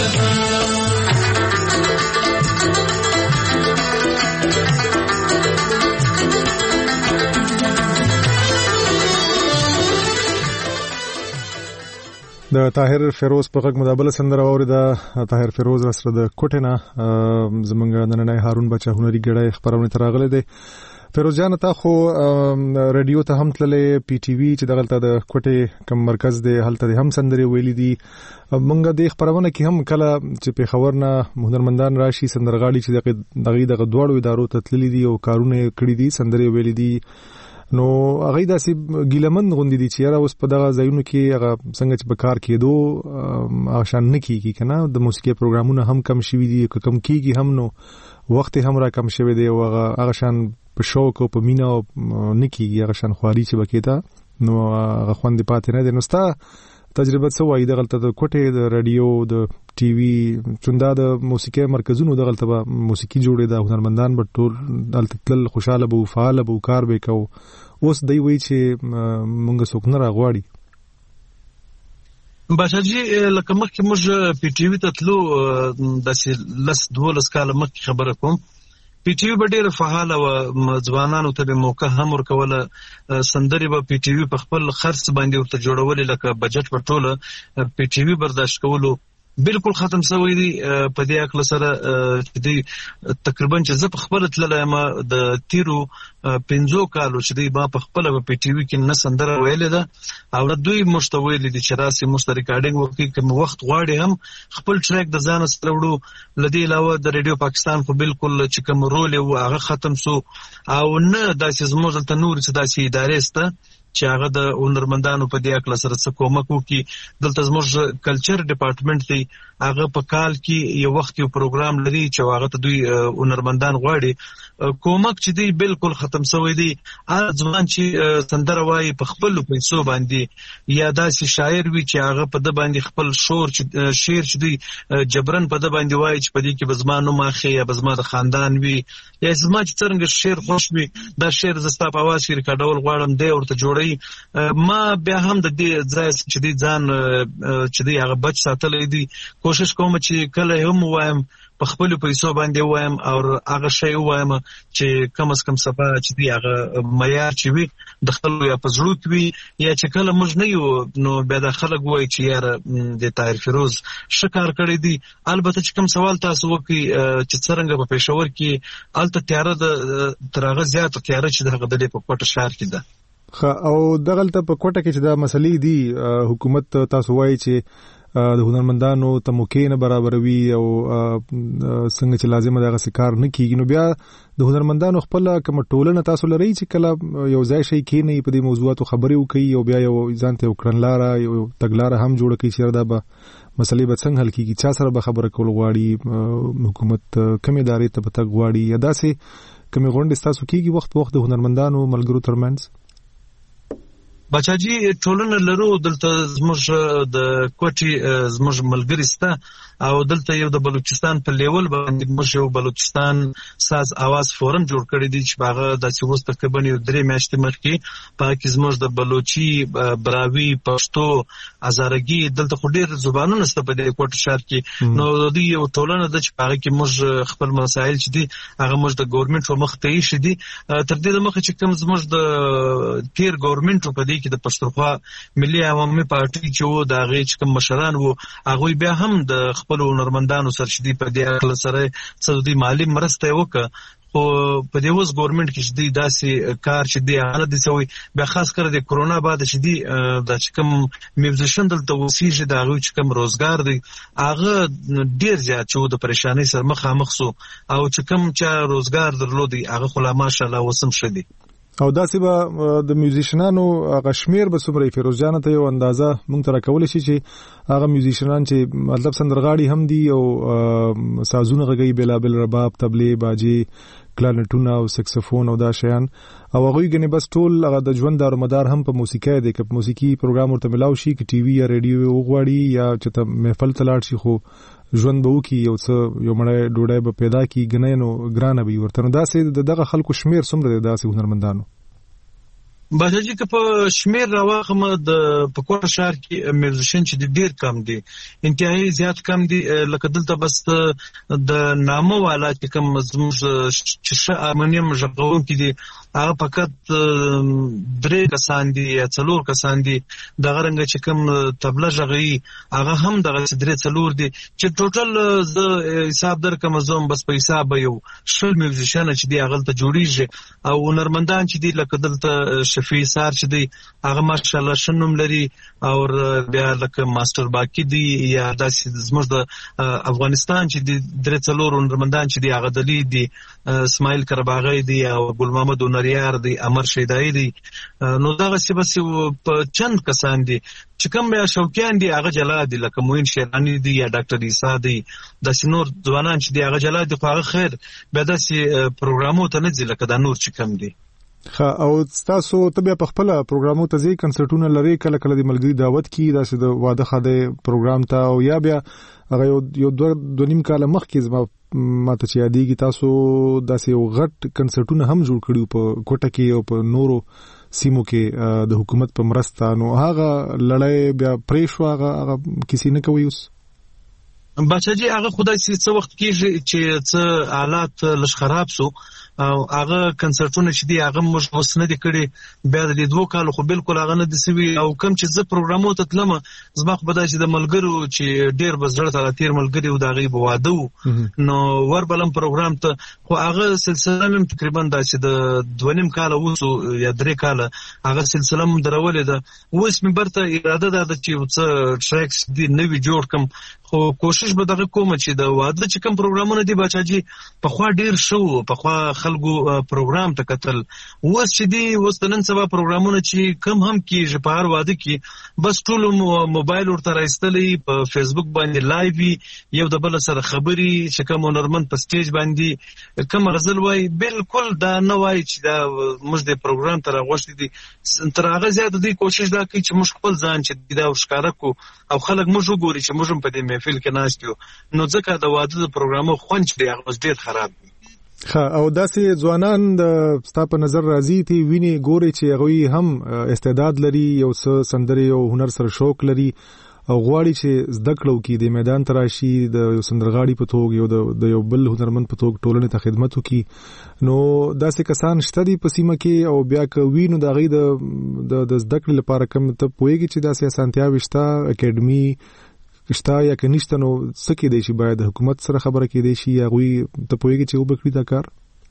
د طاهر فیروز په غږ مدابله سندره اوریده. طاهر فیروز سره د کوټینا زمونږ نننۍ هارون بچا هنري ګړی خبرونه تراغله دي. فیروز جان ته خو رادیو ته هم تللې، پی ټی وی چې دغلته د کوټې کم مرکز دی هلته هم سندري ویلي دي. مونږ د خبرونه کې هم کله چې په خبر نه هنرمندان راشي سندرغاړي چې دغه دغه دوړو ادارو ته تللي دي او کارونه کړی دي سندري ویلي دي، نو هغه داسې ګیلمن غوندي دي چې را اوس په دغه ځایونو کې هغه څنګه چې په کار کېدو هغه شان نه کیږي کنه. د موسیقي پروګرامونه هم کم شوي دي، کم کیږي هم، نو وخت هم را کم شوی دی او هغه شان په شوق او په مینا او نه کیږي هغه شان خواري چې بکیتا، نو هغه خوند پاتې نه دی. نو ستا تجربه څه وایي دغلته د کوټې د رادیو د ټي وی چوندا د موسیقي مرکزونو دغلته به موسیقي جوړې د هنرمندان به ټول دلته تل خوشاله به فعال به کار به کو، اوس دی وی چې مونږ څوک نه راغواړي. باشاجي لکه مخکې موږ پی ټي وی ته تلو داسې لس دولس کاله مخکې خبره کوم، پی ټي وی به ډېر فعال او ځوانانو ته به موقع هم ورکوله، سندري به پی ټي وی په خپل خرڅ باندې ورته جوړولې، لکه بجټ په ټوله پی ټي وی برداشت کولو بالکل ختم شوی دی. په دې اکل سره چې دی تقریبا چې زه په خپل تللی یم د تیرو پنځو کالو چې دی ما په خپل په ټي وی کې نه سندره ویلې ده او دوی مشته ویلې دي چې راسي مشته ریکارډینګ وکړي، کوم وخت غواړي هم خپل ټریک د ځان سره وړو. لدی علاوه د ریډیو پاکستان خو بالکل چې کوم رول و هغه ختم سو او نه داسې زموږ ته نور چې داسې ادارې سته چې هغه د هنرمندانو په دې اکل سره څه کومک وکړي. دلته زموږ کلچر ډپارټمنټ دی، هغه په کال کې یو وخت یو پروګرام لري چې هغه ته دوی هنرمندان غواړي کومک چې دی بالکل ختم شوی دی. هر ځوان چې سندره وایي په خپل پیسو باندې یا داسې شاعر وي چې هغه په د باندې خپل شور چې شعر چې دی جبرن په د باندې وایي چې په دې کې بزما نوم اخی یا بزما د خاندان وي یا زما چې څنګه شعر خوش وي دا شعر زستا په आवाज کې ریکارډول غواړم دی ورته جوړي. ما بیا هم د دې ځای چې دی ځان چې دی هغه بچ ساتلې دي، کوشش کوم چې کله هم وایم په خپل پیسو باندې وایم او هغه شی وایم چې کم از کم صفه چې دی هغه معیار چې وي د خپل یا په زړه کې وي یا چې کله موږ نه یو نو بیا د خلک وایي چې یار د طاهر فیروز شکار کړی دی. البته چې کوم سوال تاسو وکړي چې څنګه په پېښور کې الته تیاره د ترغه زیات تیاره چې دغه د په کوټه شهر کې ده او دغلته په کوټه کې چې دا مسلې دي حکومت تاسو وایي چې د هنرمندانو ته موقع نه برابروي او څنګه چې لازمه دغه سکار نه کیږي، نو بیا د هنرمندانو خپل کوم ټولنه تاسو لري چې کله یو ځای شي کې نه په دې موضوعاتو خبرې وکړي او بیا یو ځان ته وکړنلاره یو تګلاره هم جوړ کړي چې دا به مسلې به څنګه حل کیږي. چا سره به خبره کول غواړي حکومت، کوم ادارې ته به تګ غواړي یا داسې کوم غونډې تاسو کیږي وخت وخت د هنرمندانو ملګرو ترمنځ؟ بچاجي ټولنه لرو دلته زموږ د کوټي زموږ ملګری سته او دلته یو د بلوچستان په لیول باندې موږ یو بلوچستان ساز आवाज فورم جوړ کړی دی چې هغه د سیوس تقریبا یو درې میاشتې مخکې پاکي زموږ د بلوچي، براوي، پښتو، هزارګي دلته خو ډېر زبانونه سته په دې کوټ شهر کې. نو د دې یو ټولنه د چې هغه کې موږ خپل مسایل چې دي هغه موږ د ګورنمنت په مخ ته یې شدي تر دې مخه چې کوم زموږ د تیر ګورنمنت په دې کې د پښتونخوا ملي عوامي پارټي چې وو د هغه چې کوم مشران وو هغه بیا هم د خپل هنرمندانو سره شدي په دې اړه سره څه د مالی مرسته وکړه. خو په دې اوس ګورنمنت کې شدي داسې کار چې دی هغه د سوي بیا خاص کر د کرونا بعد شدي د چې کوم میوزیشن دلته وسیږي د هغه چې کوم روزګار دی هغه ډیر زیات چې د پریشانی سره مخامخ سو او چې کوم چې روزګار درلودي هغه خلا ماشاءالله وسم شدي. او داسې به د میوزیشنانو هغه شمیر به څومره فیروز جان ته یو اندازه مونږ ته راکولی شي چې هغه میوزیشنان چې مطلب سندرغاړي هم دي او سازونه غږوي بېلابېل رباب، تبلې، باجې، کلارنټونه او سکسفون او دا شیان او هغوی ګنې بس ټول هغه د ژوند دارومدار هم په موسیقۍ دی که په موسیقي پروګرام ورته ملاو شي که ټي وي یا ریډیو وغواړي یا چې ته محفل ته لاړ شي خو ژوند به وکړي یو څه یو مړی ډوډۍ به پیدا کړي ګنې نو ګرانه به وي ورته. نو داسې دغه خلکو شمیر څومره دی داسې هنرمندانو؟ باجی که په شمیر راوخم د پکوړ شهر کې میوزیشن چې ډیر کم دي انتهایی زیات کم دي لکه دلته بس د نامو والا چې کوم زموږ چې امنیم ژغون کې دي هغه فقط درې کسان دي یا څلور کسان دي دغه رنګ چې کوم تبله ژغي هغه هم دغه درې څلور دي چې ټوټل ز حساب درکم زوم بس په حساب یو شل میوزیشن چې دی هغه ته جوړیږي او هنرمندان چې دی لکه دلته شفیع سار چې دی هغه ماشاءالله شنوم لري او بیا لکه ماستر باقی دی یا داسې زموږ د افغانستان چې دی درې څلور هنرمندان چې دی هغه دلی دی اسماعیل کرباغی دی او ګل محمد اونریار دی امر شیدای دی نو دغه څه بس په چند کسان دي چې کوم بیا شوقیان دي هغه جلا دي لکه موین شیرانی دی یا ډاکټر عیسی دی د سينور ځوانان چې دی هغه جلا دي خو هغه خیر به داسې پروګرامو ته نه ځي لکه د نور چې کم دي. ها او تاسو ته بیا په خپل پروګرامو ته ځي کنسرټونه لري کله کله د ملګری دعوت کی داسې د واده خاده پروګرام ته او یا بیا هغه یو دوه نیم کال مخکې زما ماته چې یادېږي تاسو داسې یو غټ کنسرټونه هم جوړ کړیو په کوټه کې او په نورو سیمو کې د حکومت په مرسته نو هغه لړۍ بیا پرې شو هغه کسی نه کوي اوس بچاجي هغه خدای سي څو وخت کېږي چې څه حالات لږ خراب سو او هغه کنسرټونه چې دی هغه موږ وسنه دي کړي بیا د دوه کالو خو بالکل هغه نه دي سوي او کم چې زه پروګرامو ته تلم زما خو بدای چې د ملګرو چې ډیر بزړه ته تیر ملګری او دغه بواده نو ور بلم پروګرام ته خو هغه سلسله هم تقریبا داسې د دوه نیم کال وسو یا درې کال هغه سلسله هم درولې ده اوس مې برته اراده ده چې څه ټریکس دی نوی جوړ کم خو کوشش به دغه کوم چې د واده چې کوم پروګرامونه دي بچاجي په خوا ډیر شو په خوا خلکو پروګرام ته کتل اوس چې دی اوس نن سبا پروګرامونه چې کم هم کیږي په هر واده کې بس ټول موبایل ورته راځتلې په فیسبوک باندې لایوي یو د بل سره خبري چې کوم هنرمند په سټیج باندې کوم غزل وای بالکل دا نه وای چې دا موږ د پروګرام تر غوښتي دي تر هغه زیات دی کوشش دا کوي چې موږ خپل ځان چې دا ښکارا کو او خلک موږ وګوري چې موږ په دې محفل کې ناشتو نو ځکه د واده د پروګرامو خوند دی هغه ډیر خراب دی. ها او داسې ځوانان د ستا په نظر راځي تی ویني ګوري چې هغه هم استعداد لري یو څه سندري او هنر سره شوق لري او غواړي چې زده کړو کې د میدان تراشي د یو سندرغاړي په توګه یو د یو بل هنرمند په توګه ټولنې ته خدمت وکړي نو داسې کسان شته دي په سیمه کې او بیا کوي نو د غي د د زده کړې لپاره کوم ته پويږي چې داسې اسانتیا وشته اکیډمي کشتا یا کنيشته نو سکه دی شي باید حکومت سره خبره کې دی شي یا غوي ته پويږي چې وبکړي دا کار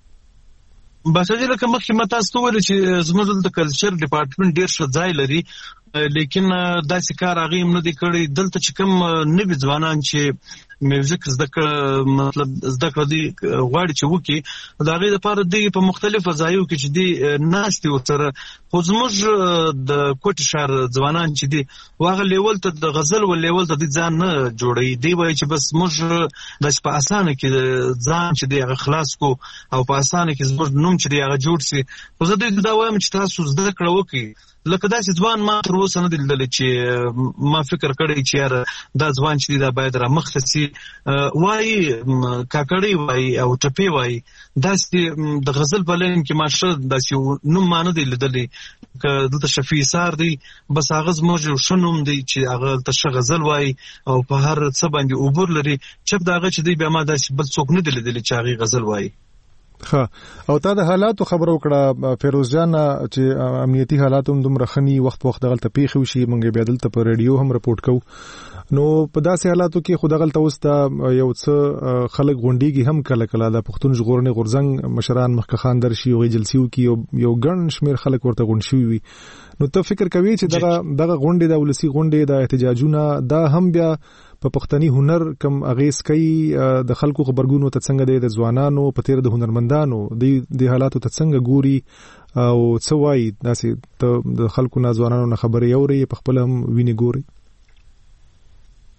باسه لکه مخکې متا ستوره چې زموږ د کلچر ډپارټمنټ ډیر ښه ځای لري لیکن داسې کار هغه هم نه دی کړی دلته چې کوم نوي ځوانان چې میوزیک زده کړ مطلب زده کړ دي غواړي چې وکي دا غي لپاره دی په مختلفو ځایو کې چې دی ناشتي وتر خو زموږ د کوټ شهر ځوانان چې دی واغه لیول ته د غزل ول لیول ته ځان نه جوړي دی وای چې بس موږ د په اسانه کې ځان چې دی خلاص کو او په اسانه کې زموږ نوم چې دی هغه جوړ سي خو زه دوی دا وایم چې تاسو زده کړ وکي لکه داسې ځوان ما تر اوسه نه دل چې ما فکر کړی چې یار دا ځوان چې دا باید را مخ ته سي وای کاکړی وای او ټپی وای داسې د غزل بلین کې ماشه داسې نوم ما نه دی لیدلې که دلته شفیع سار دی بس هغه زموږ شنوم دی چې هغه ته غزل وای او په هر څه باندې اوبر لري چې دا هغه چې دی بیا ما داسې بل څوک نه دی لیدلې چې هغه غزل وای. ها او تا د حالاتو خبرو کړه فیروز جان چې امنیتي حالات هم دومره خني وخت وخت دغلت پیښ وشي مونږ بیا دلته په رادیو هم رپورټ کوو نو په داسې حالاتو کې خو دغلت اوستا یو څه خلک غونډيږي هم کله کله د پښتون ژغورنې غورزنګ مشران مخکخان درشي او جلسیو کې یو ګڼ شمیر خلک ورته غونډ شوي وي نو ته فکر کوي چې دغه دغه غونډې د ولسی غونډې د احتجاجونه دا هم بیا په پښتني هنر کم اغیز کوي د خلکو خبرګونو ته څنګه د ځوانانو په تیر د هنرمندانو د حالاتو ته څنګه ګوري او څه وایي داسې د خلکو نه ځوانانو نه خبرې اوري په خپل هم ویني ګوري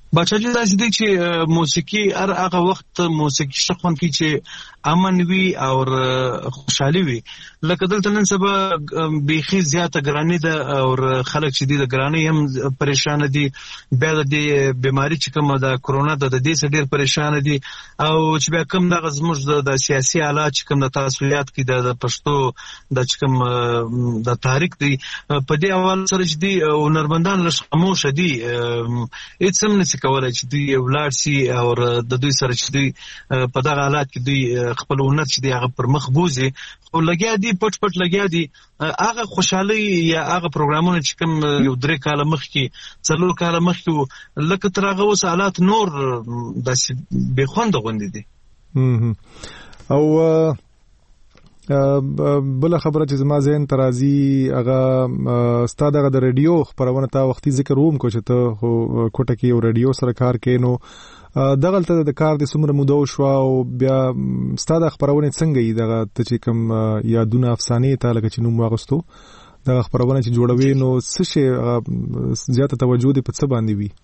بچاجي داسې دي چې موسیقي هر هغه وخت موسیقي شخون کی چې امن وي او خوشحالي وي. لکه دلته نن سبا بیخي زیاته ګراني ده او خلک چې دي د ګراني هم پریشان دي، بیا د دې بیماری چې کومه د کرونا د دې څخه ډیر پریشان دي، او چې بیا کوم د غزموږ د سیاسي حالات چې کوم د تاسویات کې د پښتو د چې کوم د تاریخ دی په دې اول سره چې دي هنرمندان لږ خاموش دي، هیڅ هم نشي کولای چې دوی ولاړ شي او د دوی سره چې دوی په دغه حالات کې دوی خپل هنر چې دی هغه پر مخ بوزي، خو لګیا دي پټ پټ لګیا دي. هغه خوشحالي یا هغه پروګرامونه چې کوم یو درې کاله مخکې څلور کاله مخکې لکه تر هغه اوس حالات نور داسې بې خونده غوندې دي. او بل خبره چې زما ذهن ته راځي هغه ستا دغه د ریډیو خپرونه تا وختي ذکر وم کو چې ته خو کوټه کې یو ریډیو سره کار کوې، نو دغلته د کار د څومره موده وشوه او بیا ستا د خپرونې څنګه یې دغه ته چې کوم یادونه افسانې ته لکه چې نوم واغستو دغه خپرونه چې جوړوي نو څه شی زیاته توجه دې په څه باندې وي؟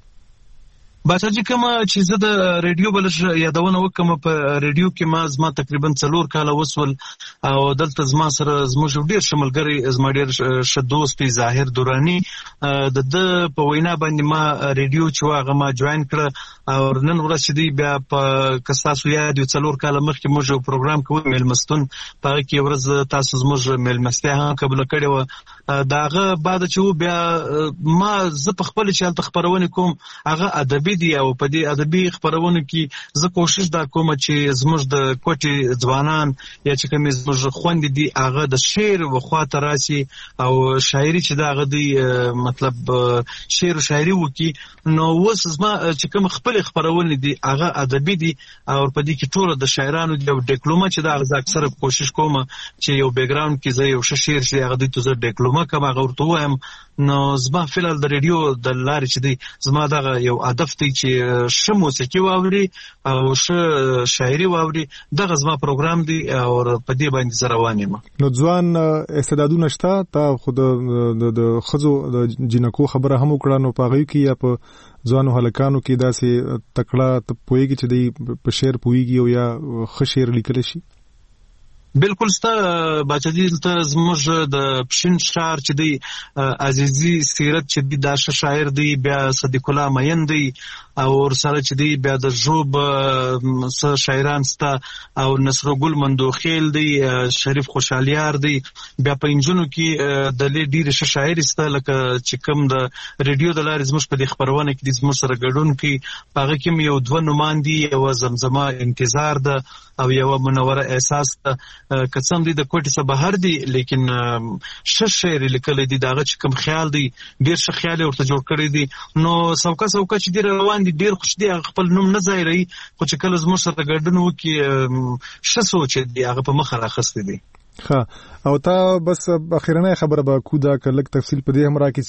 باچاجي کومه چې زه د ریډیو بل یادونه وکم په ریډیو کې ما زما تقریبا څلور کاله وسول او دلته زما سره زموږ ډیر شملګری زما ډیر ښه دوست ظاهر دورانی د د په وینا باندې ما ریډیو چې هغه ما جوائن کړ او نن ورځ چې دی بیا په کساسو یاد یو څلور کاله مخکې موږ یو پروګرام کوو میلمستون، په هغه کې ورځ تاسو زموږ میلمستیا هم قبول کړې وه. داغه بعد چې بیا ما زه په خپل چې هلته خپرونې کوم هغه ادبي دي او په دې ادبي خپرونو کې زه کوشش دا کوم چې زموږ د کوټې ځوانان یا چې کوم زموږ خويندې دي هغه د شعر وخواته راشي او شاعري چې دا غدي مطلب شعر او شاعري وکي. نو وس زما چې کوم خپل خپرونې دي هغه ادبي دي او په دې کې ټول د شاعرانو د ډیپلوما چې دا غزا اکثر کوشش کوم چې یو بیک ګراوند کې زه یو شعر چې هغه د تو ډیپلوما کوم هغه ورته وایم. نو زما فعلا د ریډیو د لارې چې دی زما دغه یو هدف دی چې ښه موسیقي واوري او ښه شاعري واوري، دغه زما پروګرام دی او په دې باندې زه روان یم. نو ځوان استعدادونه شته، تا خود د ښځو د جنکو خبره هم وکړه، نو په هغوی کې یا په ځوانو هلکانو کې داسې تکړه ته پوهېږي چې دی په شعر پوهېږي او یا ښه شعر لیکلی شي؟ بالکل ستا باچاجي ته زموږ د پښین ښار چې دی عزیزي سیرت چې دی دا ښه شاعر دی، بیا صدیق الله مین دی او ورسره چې دی بیا د ژوب څه شاعران ستا او نصرګل مندوخیل دی، شریف خوشحالیار دی، بیا په انجونو کې د لې ډېر ښه شاعر ستا لکه چې کوم د ریډیو د لارې زموږ په دې خپرونه کې د زموږ سره ګډون کوي. په هغه کې یو دوه نومان دي، یو زمزمه انتظار ده او یو منوره احساس ده. که څه هم دی د کوټې څخه بهر دي لیکن ښه شعر لیکلی دی، د هغه چې کوم خیال دی ډېر ښه خیال یې ورته جوړ کړی دی. نو سوکه سوکه چې ډېر روان دي ډېر خوش دي، هغه خپل نوم نه ځایروي، خو چې کله زموږ سره ګډون وکړي ښه سوچ دی هغه په مخه راخستی دی. ښه، او تا بس اخیرنۍ خبره به کودا که لږ تفصیل په دې هم راکړي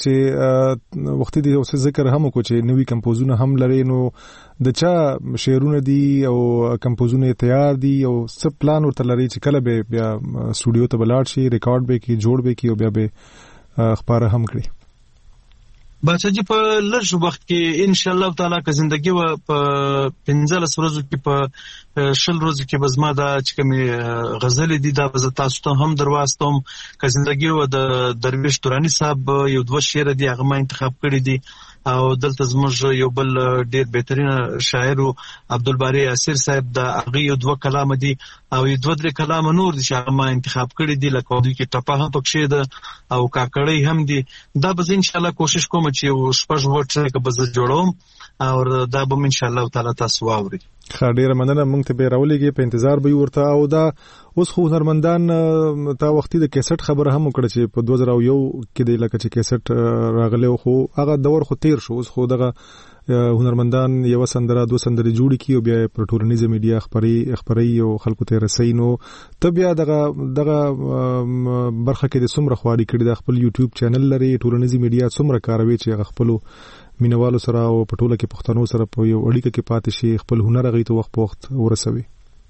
چې وختي دې اوس ذکر هم وکړو چې نوي کمپوزونه هم لري، نو د چا شعرونه دي او کمپوزونه تیار دي او څه پلان ورته لري چې کله به بیا سټوډیو ته ولاړ شي، ریکارډ به کړي، جوړ به کړي او بیا به خپاره هم کړي؟ باچاجي په لږ وخت کې ان شاء الله تعالی که زندگی و په پنځلس ورځو کې په شل ورځو کې به زما دا چې کومې غزلې دي دا به زه تاسو ته هم درواستم. که زندگی و د درویش دورانی صاحب یو دوه شعر دي هغه ما انتخاب کړي دي او دلته زموږ یو بل ډیر بهترین شاعر عبدالباری اسیر صاحب د هغه یو دوه کلام دي او یو دوه درې کلام نور دي چې هغه ما انتخاب کړي دي، لکه دوی کې ټپه هم پکښې ده او کاکړۍ هم دي. دا به زه ان شاء الله کوشش کوم چې یو شپږ وټ ټریک به زه جوړوم او دا به ان شاء الله تعالی تاسو واورئ. ښه، ډیره مننه، موږ ته به راولېږي، په انتظار به یو ورته. او دا اوس خو هنرمندان تا وختي د کیسټ خبره هم وکړه چې په دوه زره یو کې دی لکه چې کیسټ راغلی، خو هغه دور خو تیر شو. اوس خو دغه هنرمندان یو سندره دوه سندرې جوړې کړي او بیا پر ټولنیزه میډیا خبري خبري او خلکو ته رسي. نو ته بیا دغه دغه برخه کې د څومره خواري کړي، د خپل یوټیوب چینل لري، ټولنیزه میډیا څومره کاروي چې هغه خپل مینوالو سره او په ټوله کې پښتنو سره په یو اړیکه کې پاتې شي، خپل هنر هغوی ته وخت په وخت ورسوي؟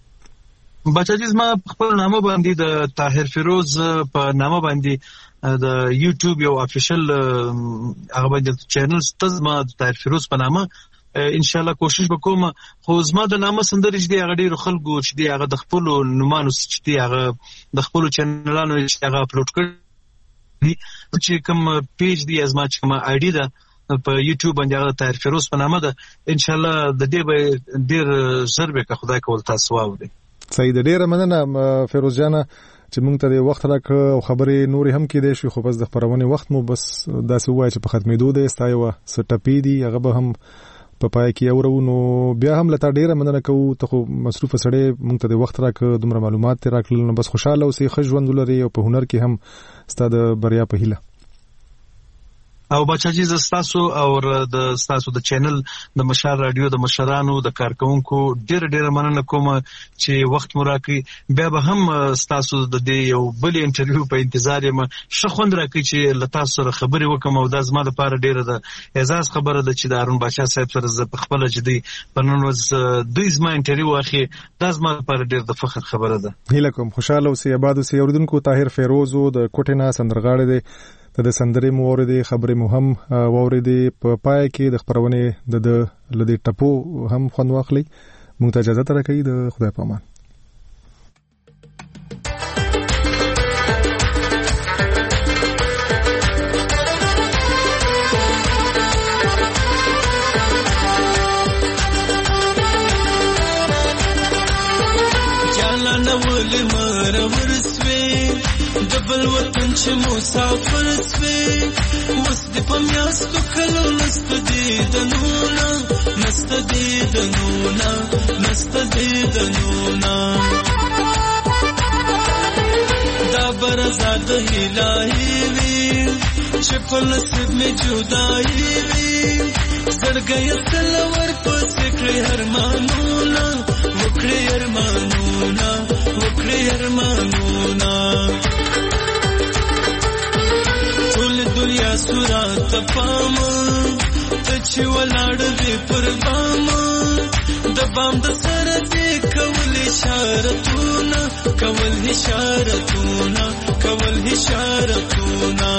بچاجي زما خپل نامه باندې د طاهر فیروز په نامه باندې د یوټیوب یو افیشل هغه باندې چینل ستاسو ما د طاهر فیروز په نامه ان شاء الله کوشش وکوم. خو زما د نامه سندرې چې دی هغه ډېر خلکو چې دی هغه د خپل نومانو چې دی هغه د خپل چینلانو چې هغه اپلوډ کړي چې کوم پیج دی ازما چې کوم آی ډي ده په یوټیوب باندې هغه طاهر فیروز په نامه ده. ان شاء الله د دې به ډېر ژر به که خدای کول تاسو واورئ. صحیح ده، ډېره مننه فیروز جانه چې موږ ته د وخت راکړ او خبرې نورې هم کېدې شي، خو بس د خبرونې وخت مو بس داسې ووایي چې په ختمېدو دی. ستا یوه څه ټپې دي هغه به هم په پای کې اورو، نو بیا هم له تا ډېره مننه کوو. ته خو مصروفه سړی، موږ ته د وخت راکړ، دومره معلومات دې راکړل، نو بس خوشحاله اوسې، ښه ژوند ولرې او په هنر کې هم ستا د بریا په هیله. او بچاجي زستاسو او د ستاسو د چینل د مشال رادیو د مشرانو د کارکونکو ډېر ډېر مننه کوم چې وخت مو راکړي. بیا به هم ستاسو د دې یو بل انټرویو په انتظار یم. شخوند راکړي چې لتا سره خبرې وکم او دا زما لپاره ډېره د اعزاز خبره ده چې د هارون بادشاه صاحب سره ز په خپل جدي په نن ورځ دوی زما انټرویو اخی. دا زما لپاره ډېر د فخر خبره ده. هیله کوم خوشاله اوسې، آباد اوسې. اوریدونکو طاهر فیروز د کوټې نه سندرغاړی دی، د سندرې مو اورېدې، خبرې مو هم واورېدې. په پای کې د خبرونې د لدې ټپو هم خوند واخلئ. موږ ته اجازه راکړئ. د خدای په امان. دبل وطن چې مسافر سوي وس د پمیاستو کلو نست دې دنونا نست دې دنونا نست دې دنونا دا برزاد هلای وی چې په نصیب می جدای وی زړګي تلور پس کړی هرمانونا وکړی هرمانونا وکړی هرمانونا دنیا سورات پام ته چې ولاړ وی پر بام د بام د سره دې کول اشارتونه کول اشارتونه کول اشارتونه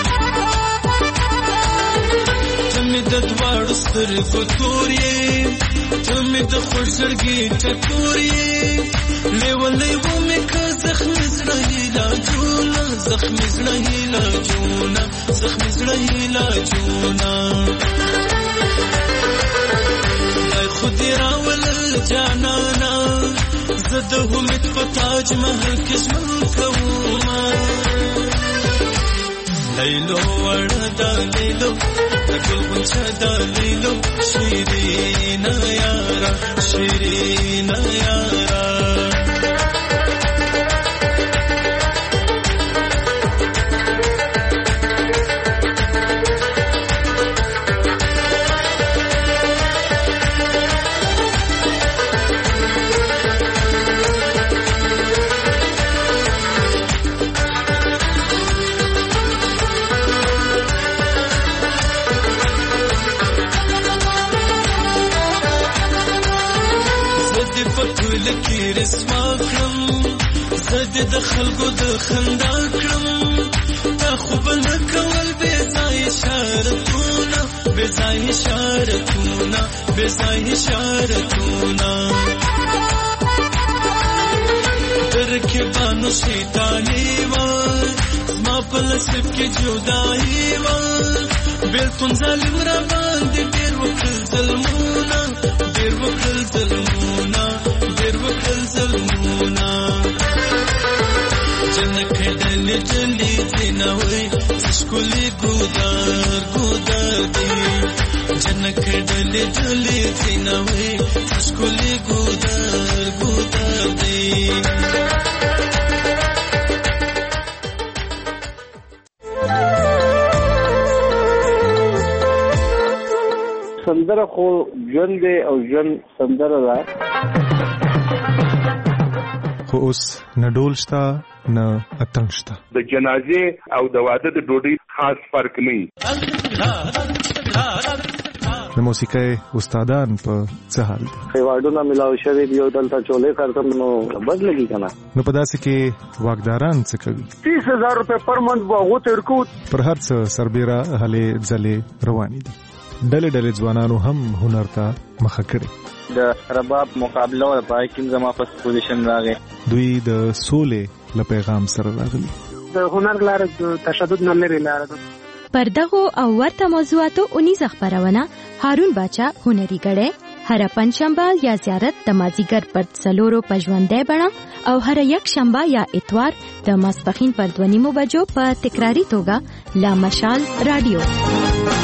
تمه د دواړو سترګو تورې تمه د خوشرګي ټکورې لیولې و مې که زخمي زړه علاجونه زخمي زړه علاجونه زخمي زړه علاجونه دای خود راولل جانانا زده امید په تاج محل کې ژوند کومه لیلو وردا لیلو دګل غنچا دا لیلو شیرین یارا شیرین یارا لکه رسوا کړم زده د خلکو د خندا کړم تا خو بل کول بے ځای اشارتونه بے ځای اشارتونه بے ځای اشارتونه درکه بانو شیطانی و ما په نصیب کې جدائی و بیلتون ظالم را باندې ډېر وکړل ظلمونه ډېر وکړل ظلمونه ډېر وکړل ظلمونه جنت دلې دلې دینوي ښکلې ګودار ګودار دی جنت دلې دلې دینوي ښکلې ګودار ګودار دی سندره خو ژوند دی او ژوند سندره ده خو اوس نه ډول شته نه اتڼ شته د جنازې او د واده د ډوډۍ خاص فرق نه د موسیقۍ استادان په څه حال دي ایوارډونه ملاو شوي دي او دلته چولې کارتم نو بد لګي کنه نو په داسې کې واګداران څه کوي تیس هزار روپے پر منت به هغه تر کو پر هر څه سربېره هلې ځلې روانې دي ډلې ډلې ځوانانو هم هنر ته مخه کړې. د رباب مقابله او پای کې زما په پوزیشن راغی. دوی د سولې له پیغام سره راغلي. د هنر لاره د تشدد نه لري لاره ده. پر دغه او ورته موضوعاتو اونیزه خبرونه هارون باچا هنري غړې هر پنځشنبه یا زیارت د مازیګر پر څلورو پژوندې بڼه او هر یک شنبه یا اتوار د ماسپخین پر دوه نیمو بجو په تکراری توګه لا مشال رادیو.